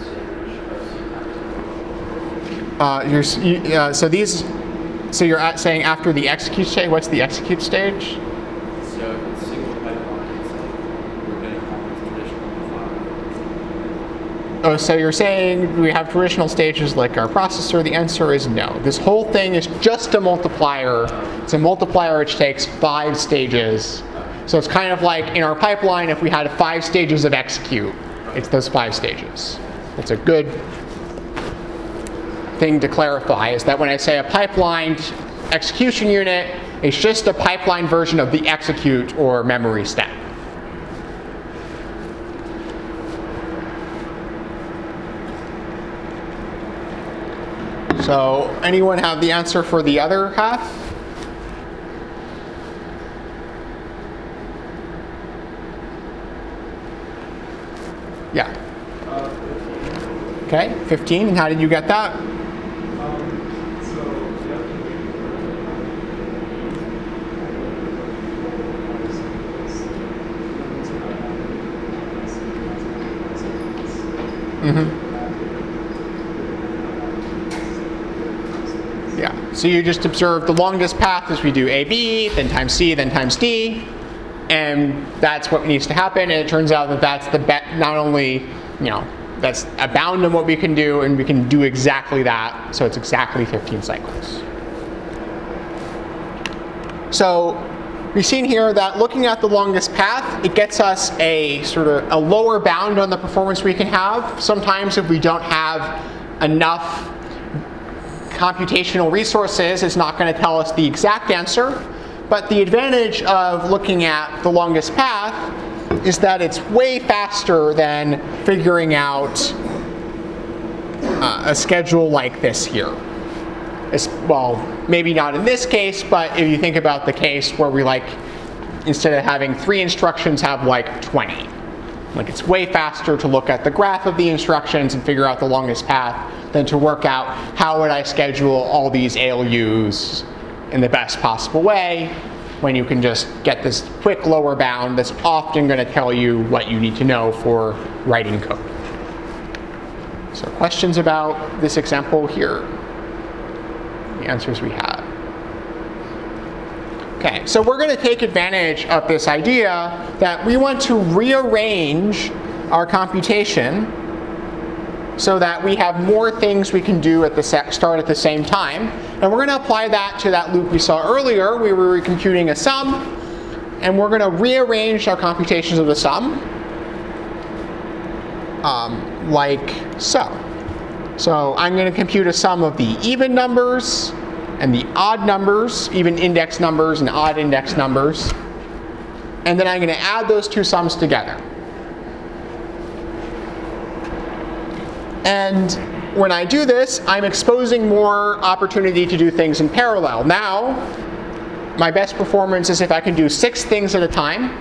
stage of C? So you're saying after the execute stage. What's the execute stage? So if it's single pipeline, it's like we're going to call this traditional oh, so you're saying we have traditional stages like our processor? The answer is no. This whole thing is just a multiplier. It's a multiplier which takes 5 stages. So it's kind of like in our pipeline, if we had 5 stages of execute, it's those 5 stages. It's a good thing to clarify, is that when I say a pipelined execution unit, it's just a pipeline version of the execute or memory step. So anyone have the answer for the other half? Yeah. 15. Okay, 15. And how did you get that? Yeah, so you just observe the longest path is we do AB, then times C, then times D, and that's what needs to happen. And it turns out that that's the not only, that's a bound on what we can do, and we can do exactly that. So it's exactly 15 cycles. So we've seen here that looking at the longest path, it gets us a sort of a lower bound on the performance we can have. Sometimes if we don't have enough computational resources, it's not going to tell us the exact answer. But the advantage of looking at the longest path is that it's way faster than figuring out a schedule like this here. Well, maybe not in this case, but if you think about the case where we instead of having 3 instructions, have 20. It's way faster to look at the graph of the instructions and figure out the longest path than to work out how would I schedule all these ALUs in the best possible way, when you can just get this quick lower bound that's often going to tell you what you need to know for writing code. So questions about this example here? The answers we have. Okay, so we're going to take advantage of this idea that we want to rearrange our computation so that we have more things we can do at the start at the same time. And we're going to apply that to that loop we saw earlier. We were computing a sum, and we're going to rearrange our computations of the sum like so. So I'm going to compute a sum of the even numbers and the odd numbers, even index numbers and odd index numbers. And then I'm going to add those 2 sums together. And when I do this, I'm exposing more opportunity to do things in parallel. Now, my best performance is if I can do 6 things at a time,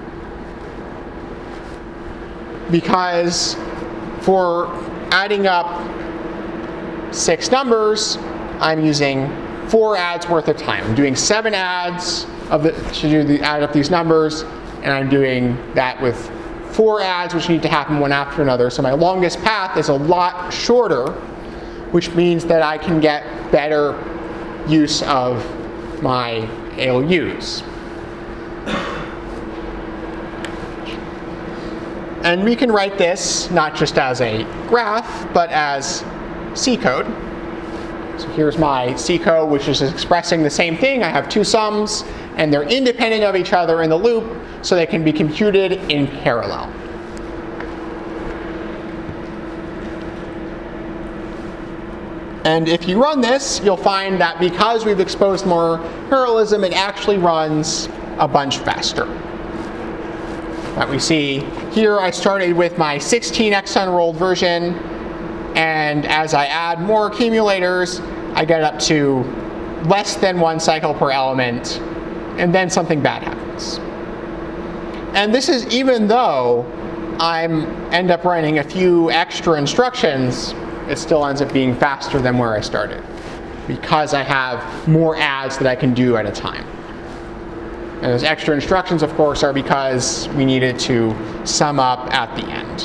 because for adding up 6 numbers, I'm using 4 adds worth of time. I'm doing 7 adds to add up these numbers, and I'm doing that with 4 adds which need to happen one after another. So my longest path is a lot shorter, which means that I can get better use of my ALUs. And we can write this not just as a graph, but as C code. So here's my C code, which is expressing the same thing. I have 2 sums, and they're independent of each other in the loop, so they can be computed in parallel. And if you run this, you'll find that because we've exposed more parallelism, it actually runs a bunch faster. That we see here, I started with my 16 exon rolled version, and as I add more accumulators, I get up to less than 1 cycle per element, and then something bad happens. And this is even though I end up running a few extra instructions, it still ends up being faster than where I started, because I have more adds that I can do at a time. And those extra instructions, of course, are because we needed to sum up at the end.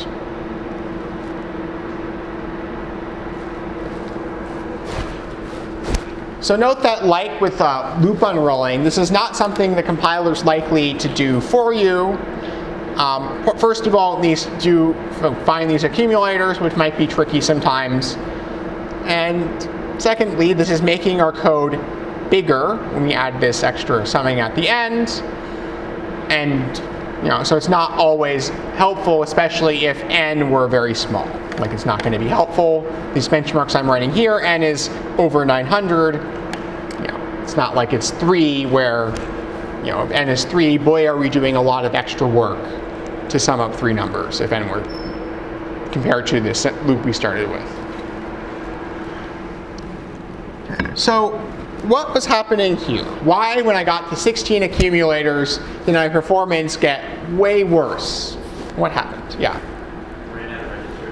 So note that, like with loop unrolling, this is not something the compiler's likely to do for you. First of all, it needs to find these accumulators, which might be tricky sometimes. And secondly, this is making our code bigger when we add this extra summing at the end. And so it's not always helpful, especially if n were very small. Like, it's not going to be helpful. These benchmarks I'm writing here, n is over 900. It's not like it's 3 where, if n is 3, boy, are we doing a lot of extra work to sum up 3 numbers if n were compared to this loop we started with. So what was happening here? Why, when I got to 16 accumulators, did my performance get way worse? What happened? Yeah. Ran out of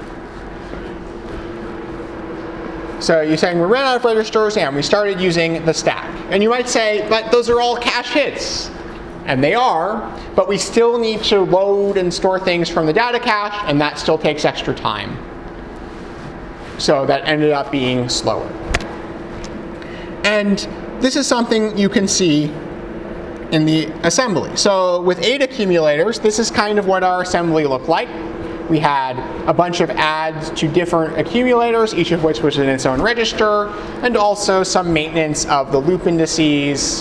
registers. So you're saying we ran out of registers and we started using the stack. And you might say, but those are all cache hits. And they are, but we still need to load and store things from the data cache, and that still takes extra time. So that ended up being slower. And this is something you can see in the assembly. So with 8 accumulators, this is kind of what our assembly looked like. We had a bunch of adds to different accumulators, each of which was in its own register, and also some maintenance of the loop indices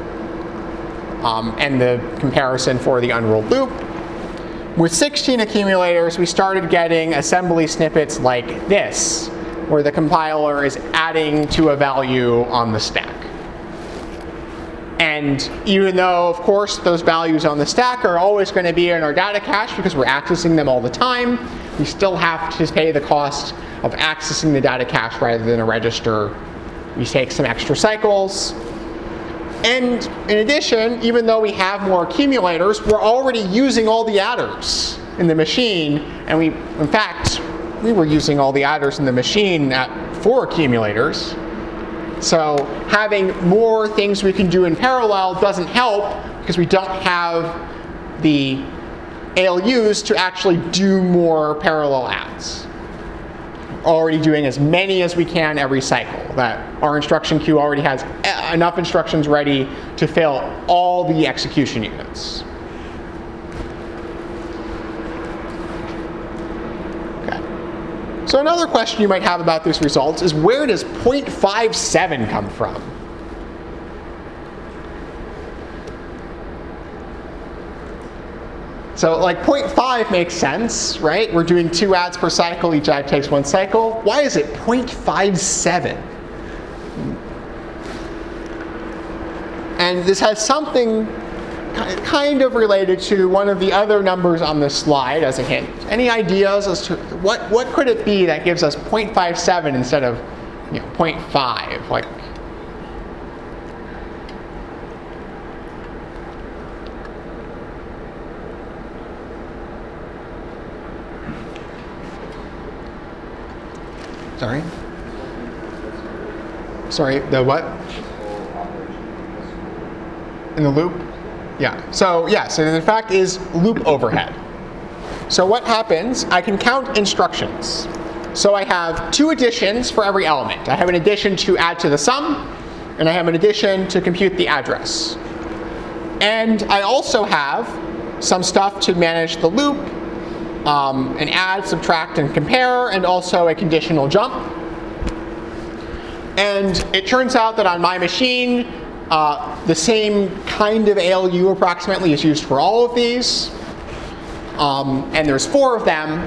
and the comparison for the unrolled loop. With 16 accumulators, we started getting assembly snippets like this, where the compiler is adding to a value on the stack. And even though, of course, those values on the stack are always going to be in our data cache because we're accessing them all the time, we still have to pay the cost of accessing the data cache rather than a register. We take some extra cycles. And in addition, even though we have more accumulators, we're already using all the adders in the machine. And in fact, we were using all the adders in the machine at 4 accumulators. So having more things we can do in parallel doesn't help because we don't have the ALUs to actually do more parallel adds. We're already doing as many as we can every cycle. That our instruction queue already has enough instructions ready to fill all the execution units. So another question you might have about these results is, where does 0.57 come from? So like 0.5 makes sense, right? We're doing 2 adds per cycle, each add takes 1 cycle. Why is it 0.57? And this has something kind of related to one of the other numbers on this slide as a hint. Any ideas as to what could it be that gives us 0.57 instead of 0.5? Like, sorry, the what? In the loop? Yeah, so the fact is loop overhead. So what happens, I can count instructions. So I have 2 additions for every element. I have an addition to add to the sum, and I have an addition to compute the address. And I also have some stuff to manage the loop, an add, subtract, and compare, and also a conditional jump. And it turns out that on my machine, the same kind of ALU approximately is used for all of these. And there's 4 of them.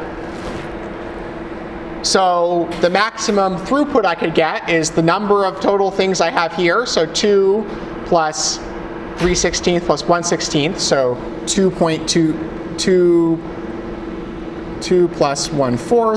So the maximum throughput I could get is the number of total things I have here. So 2 plus 3/16 plus 1/16. So 2 plus 1/4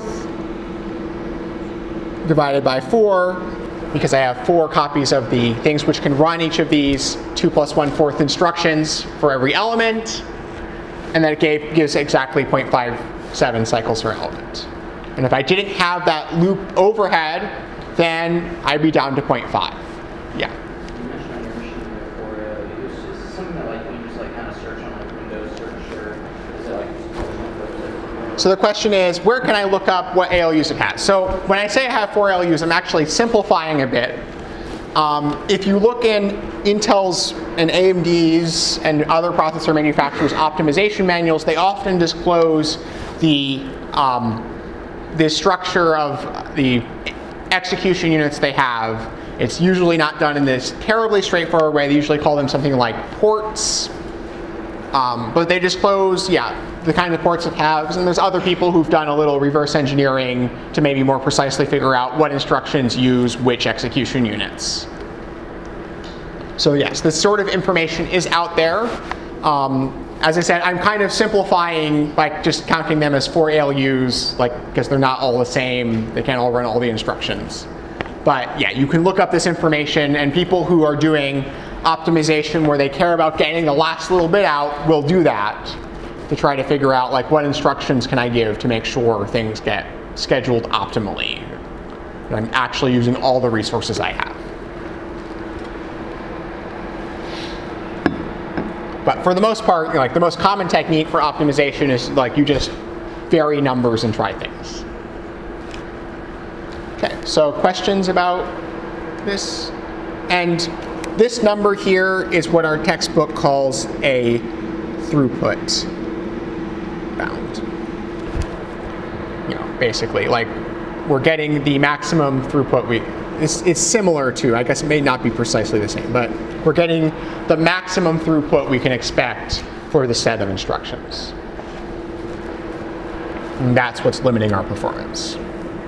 divided by 4. Because I have 4 copies of the things which can run each of these 2 plus 1/4 instructions for every element. And then it gives exactly 0.57 cycles per element. And if I didn't have that loop overhead, then I'd be down to 0.5. Yeah. You mentioned on your machine before, is this something that you just kind of search on Windows search, or is it So the question is, where can I look up what ALUs it has? So when I say I have 4 ALUs, I'm actually simplifying a bit. If you look in Intel's and AMD's and other processor manufacturers' optimization manuals, they often disclose the structure of the execution units they have. It's usually not done in this terribly straightforward way. They usually call them something like ports. But they disclose, the kind of ports it has. And there's other people who've done a little reverse engineering to maybe more precisely figure out what instructions use which execution units. So yes, this sort of information is out there. As I said, I'm kind of simplifying by just counting them as 4 ALUs, because they're not all the same. They can't all run all the instructions. But yeah, you can look up this information, and people who are doing optimization where they care about getting the last little bit out will do that to try to figure out what instructions can I give to make sure things get scheduled optimally. And I'm actually using all the resources I have. But for the most part, the most common technique for optimization is you just vary numbers and try things. Okay, so questions about this? And this number here is what our textbook calls a throughput bound. Basically, we're getting the maximum throughput it's similar to, I guess it may not be precisely the same, but we're getting the maximum throughput we can expect for the set of instructions. And that's what's limiting our performance.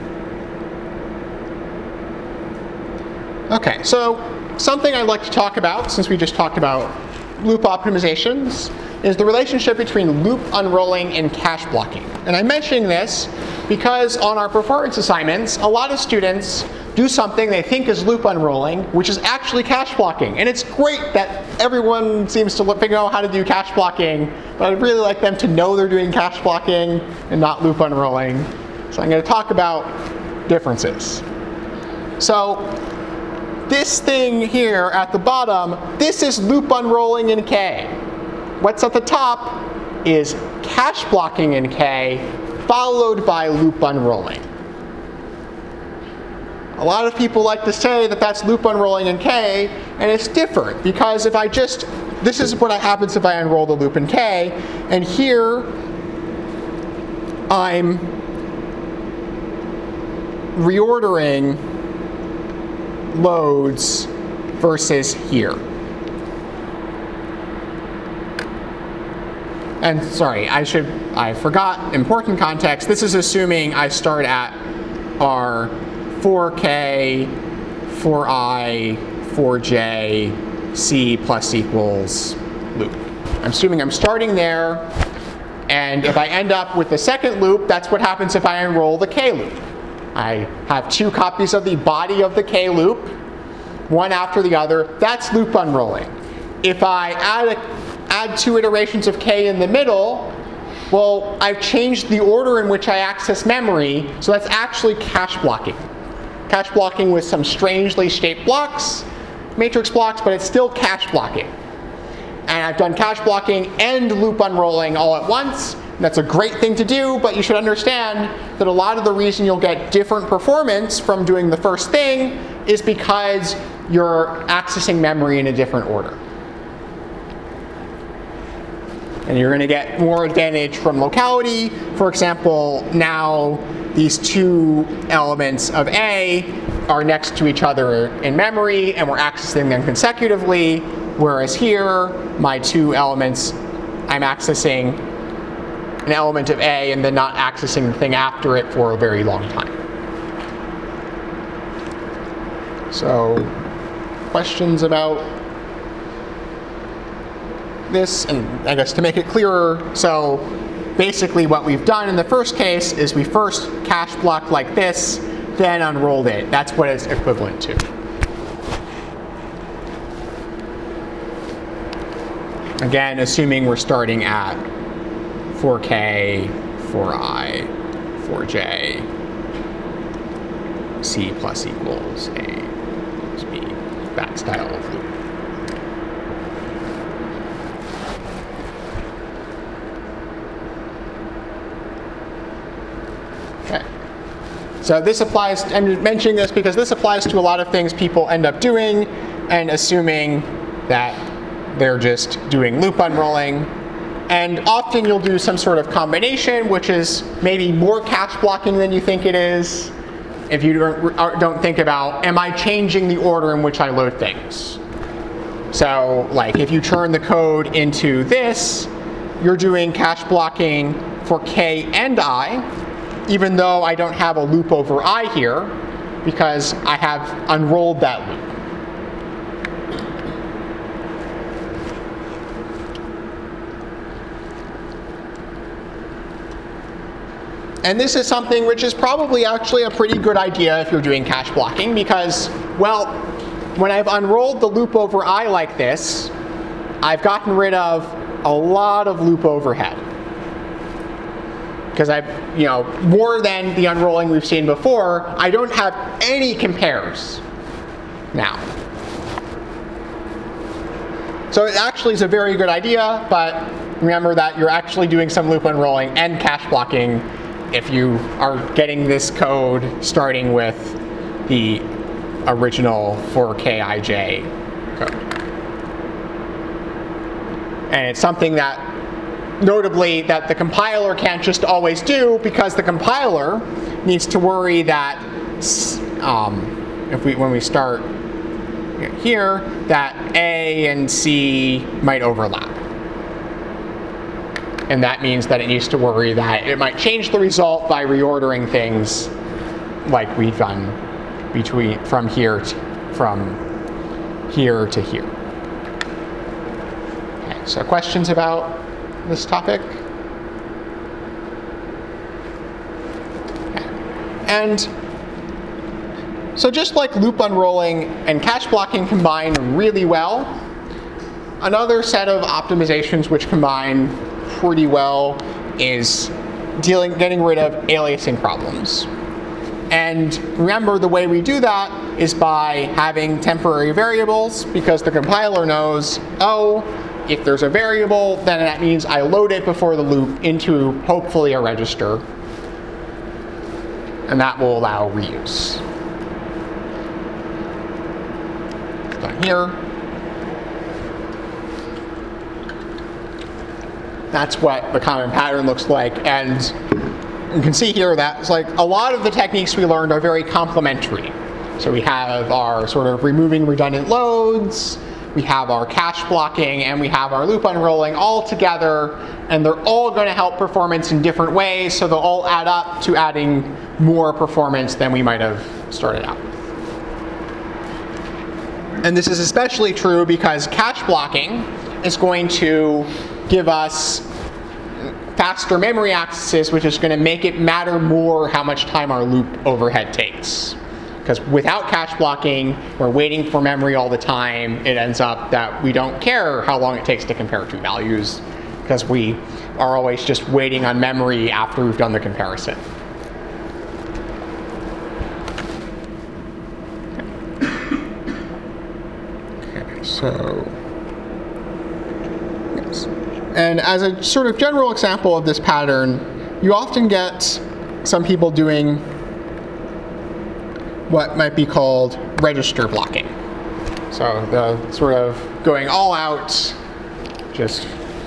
Okay, so something I'd like to talk about, since we just talked about loop optimizations, is the relationship between loop unrolling and cache blocking. And I'm mentioning this because on our performance assignments, a lot of students do something they think is loop unrolling, which is actually cache blocking. And it's great that everyone seems to figure out how to do cache blocking, but I'd really like them to know they're doing cache blocking and not loop unrolling. So I'm going to talk about differences. So this thing here at the bottom, this is loop unrolling in K. What's at the top is cache blocking in K, followed by loop unrolling. A lot of people like to say that that's loop unrolling in K, and it's different because if I this is what happens if I unroll the loop in K, and here I'm reordering loads versus here. And sorry, I forgot important context. This is assuming I start at our 4K, 4I, 4J, C plus equals loop. I'm assuming I'm starting there, and if I end up with the second loop, that's what happens if I unroll the K loop. I have 2 copies of the body of the K loop, one after the other. That's loop unrolling. If I add 2 iterations of K in the middle, well, I've changed the order in which I access memory, so that's actually cache blocking. Cache blocking with some strangely shaped blocks, matrix blocks, but it's still cache blocking. And I've done cache blocking and loop unrolling all at once. That's a great thing to do, but you should understand that a lot of the reason you'll get different performance from doing the first thing is because you're accessing memory in a different order. And you're going to get more advantage from locality. For example, now these 2 elements of A are next to each other in memory, and we're accessing them consecutively, whereas here, my 2 elements, I'm accessing an element of A and then not accessing the thing after it for a very long time. So, questions about this? And I guess to make it clearer, so basically what we've done in the first case is we first cache blocked like this, then unrolled it. That's what it's equivalent to. Again, assuming we're starting at 4K, 4I, 4J, C plus equals A plus B, that style of loop. Okay. So this applies, I'm mentioning this because this applies to a lot of things people end up doing and assuming that they're just doing loop unrolling. And often you'll do some sort of combination, which is maybe more cache blocking than you think it is. If you don't think about, am I changing the order in which I load things? So like if you turn the code into this, you're doing cache blocking for k and I, even though I don't have a loop over I here, because I have unrolled that loop. And this is something which is probably actually a pretty good idea if you're doing cache blocking, because, well, when I've unrolled the loop over I like this, I've gotten rid of a lot of loop overhead. Because I've, more than the unrolling we've seen before, I don't have any compares now. So it actually is a very good idea, but remember that you're actually doing some loop unrolling and cache blocking if you are getting this code starting with the original 4kij code. And it's something that, notably, that the compiler can't just always do, because the compiler needs to worry that when we start here, that A and C might overlap. And that means that it needs to worry that it might change the result by reordering things like we've done from here to here. Okay, so questions about this topic? Okay. And so just like loop unrolling and cache blocking combine really well, another set of optimizations which combine pretty well is getting rid of aliasing problems. And remember, the way we do that is by having temporary variables, because the compiler knows, oh, if there's a variable, then that means I load it before the loop into hopefully a register. And that will allow reuse. It's done here. That's what the common pattern looks like. And you can see here that it's like a lot of the techniques we learned are very complementary. So we have our sort of removing redundant loads, we have our cache blocking, and we have our loop unrolling all together, and they're all going to help performance in different ways, so they'll all add up to adding more performance than we might have started out with. And this is especially true because cache blocking is going to give us faster memory accesses, which is going to make it matter more how much time our loop overhead takes. Because without cache blocking, we're waiting for memory all the time. It ends up that we don't care how long it takes to compare two values, because we are always just waiting on memory after we've done the comparison. Okay, so yes. And as a sort of general example of this pattern, you often get some people doing what might be called register blocking. So the sort of going all out, just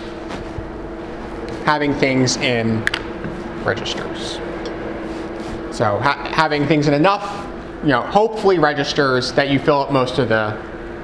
having things in registers. So having things in enough, hopefully registers that you fill up most of the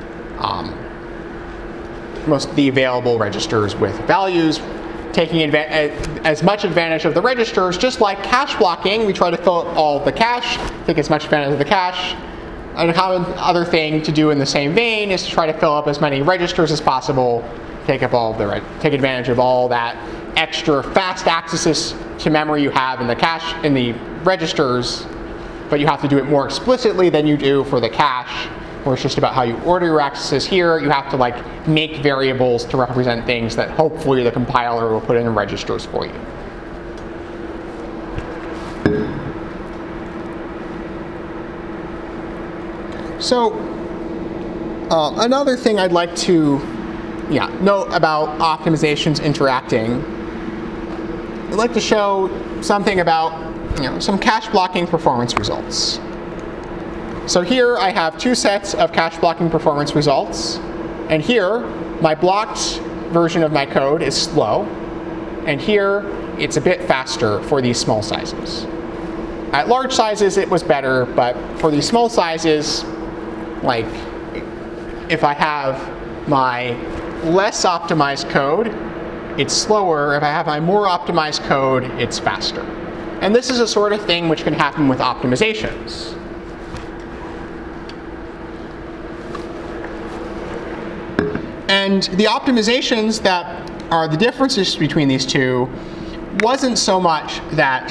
available registers with values, taking as much advantage of the registers. Just like cache blocking, we try to fill up all the cache, take as much advantage of the cache. And a common other thing to do in the same vein is to try to fill up as many registers as possible, take advantage of all that extra fast access to memory you have in the cache, in the registers, but you have to do it more explicitly than you do for the cache, where it's just about how you order your accesses. Here, you have to make variables to represent things that hopefully the compiler will put in registers for you. So, another thing I'd like to note about optimizations interacting, I'd like to show something about some cache blocking performance results. So here I have two sets of cache blocking performance results, and here my blocked version of my code is slow, and here it's a bit faster for these small sizes. At large sizes it was better, but for these small sizes, like if I have my less optimized code, it's slower. If I have my more optimized code, it's faster. And this is a sort of thing which can happen with optimizations. And the optimizations that are the differences between these two wasn't so much that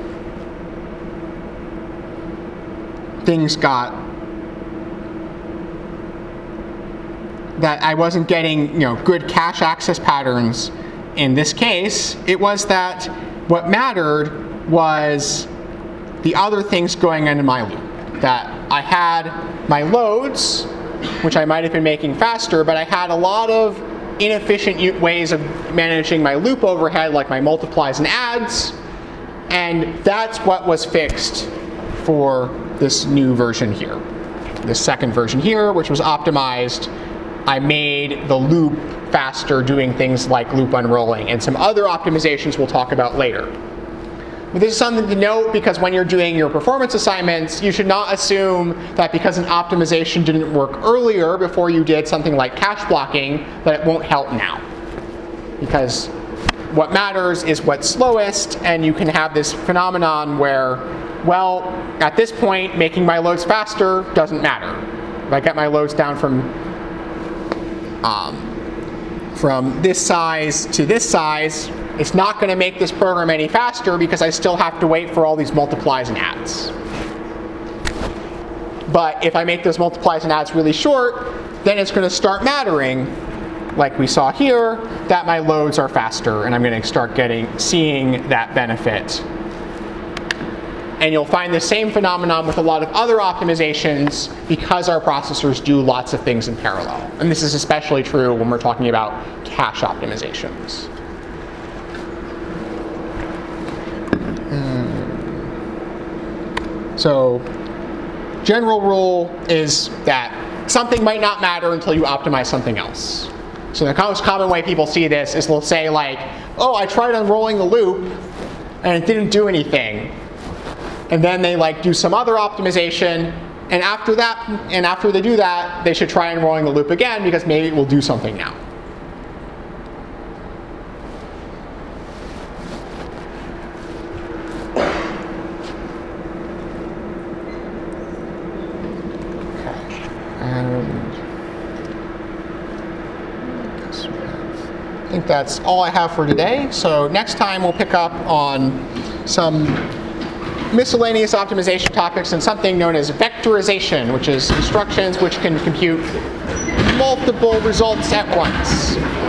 that I wasn't getting good cache access patterns in this case. It was that what mattered was the other things going into my loop. That I had my loads, which I might have been making faster, but I had a lot of inefficient ways of managing my loop overhead, like my multiplies and adds, and that's what was fixed for this new version here. The second version here, which was optimized, I made the loop faster doing things like loop unrolling and some other optimizations we'll talk about later. But this is something to note because when you're doing your performance assignments, you should not assume that because an optimization didn't work earlier before you did something like cache blocking, that it won't help now. Because what matters is what's slowest, and you can have this phenomenon where, well, at this point, making my loads faster doesn't matter. If I get my loads down from this size to this size, it's not going to make this program any faster because I still have to wait for all these multiplies and adds. But if I make those multiplies and adds really short, then it's going to start mattering, like we saw here, that my loads are faster, and I'm going to start seeing that benefit. And you'll find the same phenomenon with a lot of other optimizations because our processors do lots of things in parallel. And this is especially true when we're talking about cache optimizations. So, general rule is that something might not matter until you optimize something else. So the most common way people see this is they'll say like, oh, I tried unrolling the loop and it didn't do anything. And then they do some other optimization, and after they do that, they should try unrolling the loop again because maybe it will do something now. I think that's all I have for today. So next time we'll pick up on some miscellaneous optimization topics and something known as vectorization, which is instructions which can compute multiple results at once.